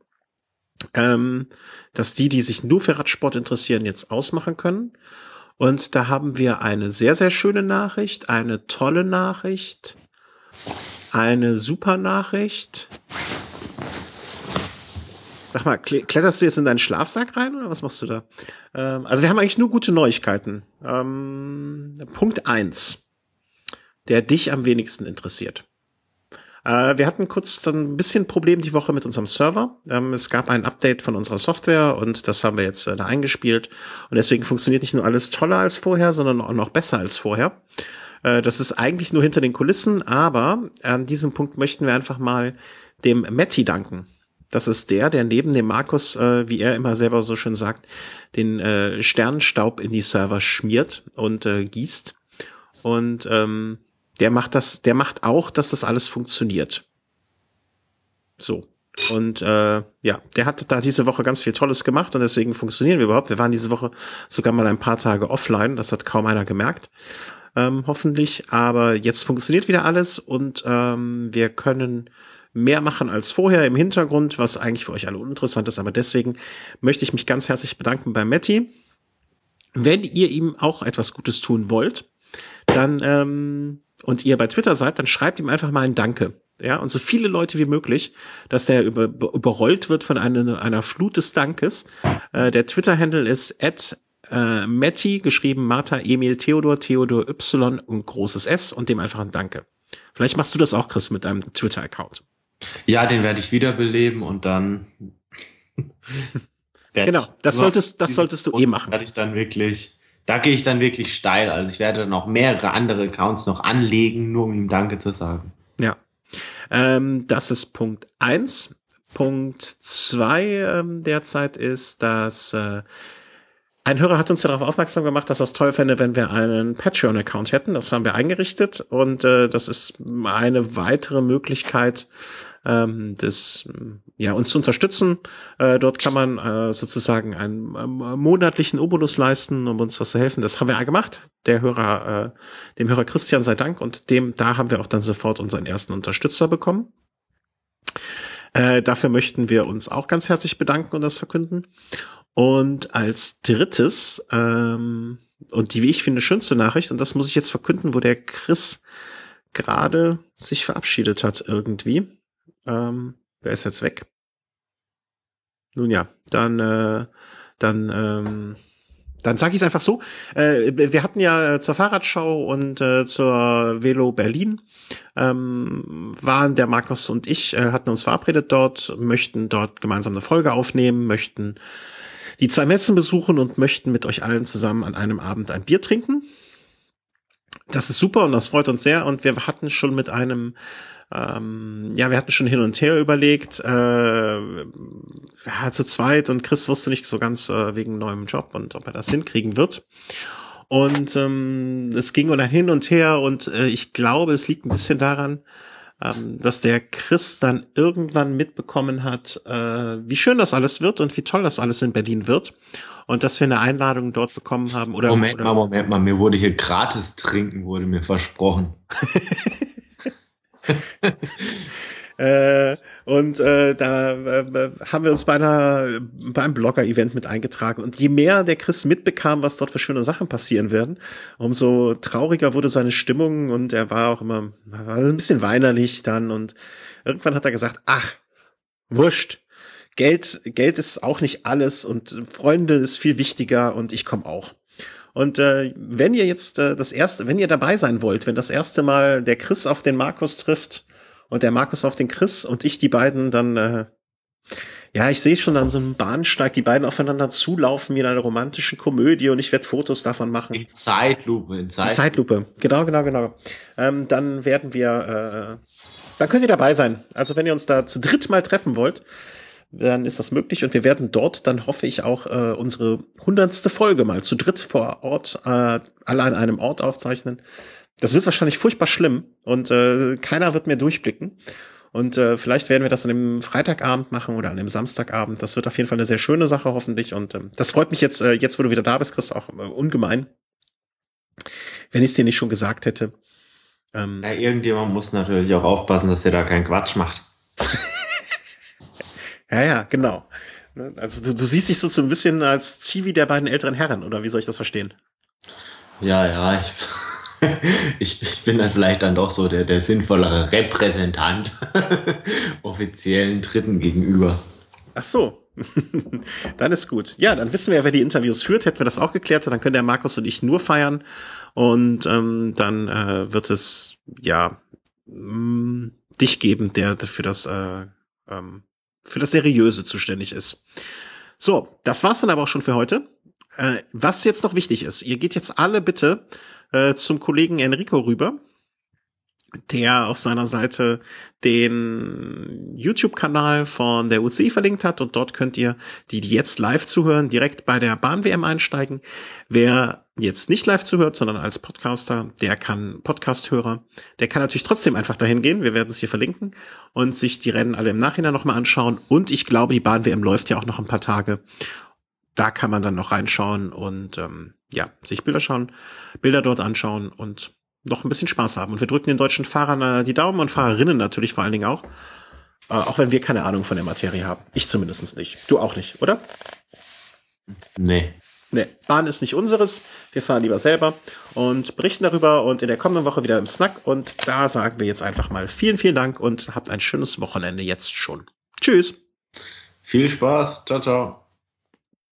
Dass die sich nur für Radsport interessieren, jetzt ausmachen können. Und da haben wir eine sehr, sehr schöne Nachricht, eine tolle Nachricht, eine super Nachricht. Sag mal, kletterst du jetzt in deinen Schlafsack rein oder was machst du da? Also wir haben eigentlich nur gute Neuigkeiten. Punkt 1, der dich am wenigsten interessiert. Wir hatten kurz dann ein bisschen Problem die Woche mit unserem Server. Es gab ein Update von unserer Software und das haben wir jetzt da eingespielt. Und deswegen funktioniert nicht nur alles toller als vorher, sondern auch noch besser als vorher. Das ist eigentlich nur hinter den Kulissen, aber an diesem Punkt möchten wir einfach mal dem Matti danken. Das ist der neben dem Markus, wie er immer selber so schön sagt, den Sternenstaub in die Server schmiert und gießt. Und der macht auch, dass das alles funktioniert. So. Und ja, der hat da diese Woche ganz viel Tolles gemacht und deswegen funktionieren wir überhaupt. Wir waren diese Woche sogar mal ein paar Tage offline, das hat kaum einer gemerkt. Hoffentlich. Aber jetzt funktioniert wieder alles und wir können mehr machen als vorher im Hintergrund, was eigentlich für euch alle uninteressant ist. Aber deswegen möchte ich mich ganz herzlich bedanken bei Matti. Wenn ihr ihm auch etwas Gutes tun wollt, dann und ihr bei Twitter seid, dann schreibt ihm einfach mal ein Danke. Ja, und so viele Leute wie möglich, dass der überrollt wird von einer Flut des Dankes. Der Twitter-Handle ist @Matti, geschrieben Martha, Emil, Theodor Y und großes S und dem einfach ein Danke. Vielleicht machst du das auch, Chris, mit deinem Twitter-Account. Ja, den werde ich wiederbeleben und dann werde Genau, ich das solltest du eh machen. werde ich dann wirklich, da gehe ich dann wirklich steil. Also ich werde dann auch mehrere andere Accounts noch anlegen, nur um ihm Danke zu sagen. Ja. Das ist Punkt eins. Punkt zwei derzeit ist, dass ein Hörer hat uns ja darauf aufmerksam gemacht, dass er es toll fände, wenn wir einen Patreon-Account hätten. Das haben wir eingerichtet und das ist eine weitere Möglichkeit, uns zu unterstützen. Dort kann man sozusagen einen monatlichen Obolus leisten, um uns was zu helfen. Das haben wir gemacht. Dem Hörer Christian sei Dank und da haben wir auch dann sofort unseren ersten Unterstützer bekommen. Dafür möchten wir uns auch ganz herzlich bedanken und das verkünden. Und als drittes, und die, wie ich finde, schönste Nachricht, und das muss ich jetzt verkünden, wo der Chris gerade sich verabschiedet hat irgendwie. Wer ist jetzt weg? Nun ja, dann sage ich es einfach so. Wir hatten ja zur Fahrradschau und zur Velo Berlin waren der Markus und ich, hatten uns verabredet dort, möchten dort gemeinsam eine Folge aufnehmen, möchten die 2 Messen besuchen und möchten mit euch allen zusammen an einem Abend ein Bier trinken. Das ist super und das freut uns sehr. Und wir hatten schon wir hatten schon hin und her überlegt, zu zweit und Chris wusste nicht so ganz wegen neuem Job und ob er das hinkriegen wird. Und es ging dann hin und her und ich glaube, es liegt ein bisschen daran, dass der Chris dann irgendwann mitbekommen hat, wie schön das alles wird und wie toll das alles in Berlin wird. Und dass wir eine Einladung dort bekommen haben. Moment mal, mir wurde hier gratis trinken, wurde mir versprochen. Da haben wir uns beim Blogger-Event mit eingetragen. Und je mehr der Chris mitbekam, was dort für schöne Sachen passieren werden, umso trauriger wurde seine Stimmung und er war ein bisschen weinerlich dann. Und irgendwann hat er gesagt, ach, wurscht. Geld ist auch nicht alles und Freunde ist viel wichtiger und ich komme auch. Und wenn ihr jetzt wenn ihr dabei sein wollt, wenn das erste Mal der Chris auf den Markus trifft und der Markus auf den Chris und ich die beiden dann, ich sehe schon an so einem Bahnsteig, die beiden aufeinander zulaufen wie in einer romantischen Komödie und ich werde Fotos davon machen. In Zeitlupe. In Zeitlupe. Genau. Dann dann könnt ihr dabei sein. Also wenn ihr uns da zu dritt mal treffen wollt, dann ist das möglich und wir werden dort, dann hoffe ich auch, unsere 100. Folge mal zu dritt vor Ort, alle an einem Ort aufzeichnen. Das wird wahrscheinlich furchtbar schlimm und keiner wird mehr durchblicken. Und vielleicht werden wir das an dem Freitagabend machen oder an dem Samstagabend. Das wird auf jeden Fall eine sehr schöne Sache hoffentlich und das freut mich jetzt, wo du wieder da bist, Chris, auch ungemein. Wenn ich es dir nicht schon gesagt hätte. Irgendjemand muss natürlich auch aufpassen, dass er da keinen Quatsch macht. Ja, genau. Also du siehst dich so ein bisschen als Zivi der beiden älteren Herren, oder wie soll ich das verstehen? Ja, ich bin dann vielleicht dann doch so der sinnvollere Repräsentant offiziellen Dritten gegenüber. Ach so. Dann ist gut. Ja, dann wissen wir ja, wer die Interviews führt. Hätten wir das auch geklärt, dann können der Markus und ich nur feiern. Und dann wird es dich geben, der für das Seriöse zuständig ist. So, das war's dann aber auch schon für heute. Was jetzt noch wichtig ist, ihr geht jetzt alle bitte zum Kollegen Enrico rüber, der auf seiner Seite den YouTube-Kanal von der UCI verlinkt hat und dort könnt ihr, die jetzt live zuhören, direkt bei der Bahn-WM einsteigen. Wer jetzt nicht live zuhört, sondern als Podcaster, Podcast-Hörer, der kann natürlich trotzdem einfach dahin gehen, wir werden es hier verlinken und sich die Rennen alle im Nachhinein nochmal anschauen und ich glaube, die Bahn-WM läuft ja auch noch ein paar Tage. Da kann man dann noch reinschauen und sich Bilder dort anschauen und noch ein bisschen Spaß haben. Und wir drücken den deutschen Fahrern die Daumen und Fahrerinnen natürlich vor allen Dingen auch. Auch wenn wir keine Ahnung von der Materie haben. Ich zumindest nicht. Du auch nicht, oder? Nee. Bahn ist nicht unseres. Wir fahren lieber selber und berichten darüber und in der kommenden Woche wieder im Snack. Und da sagen wir jetzt einfach mal vielen, vielen Dank und habt ein schönes Wochenende jetzt schon. Tschüss. Viel Spaß. Ciao, ciao.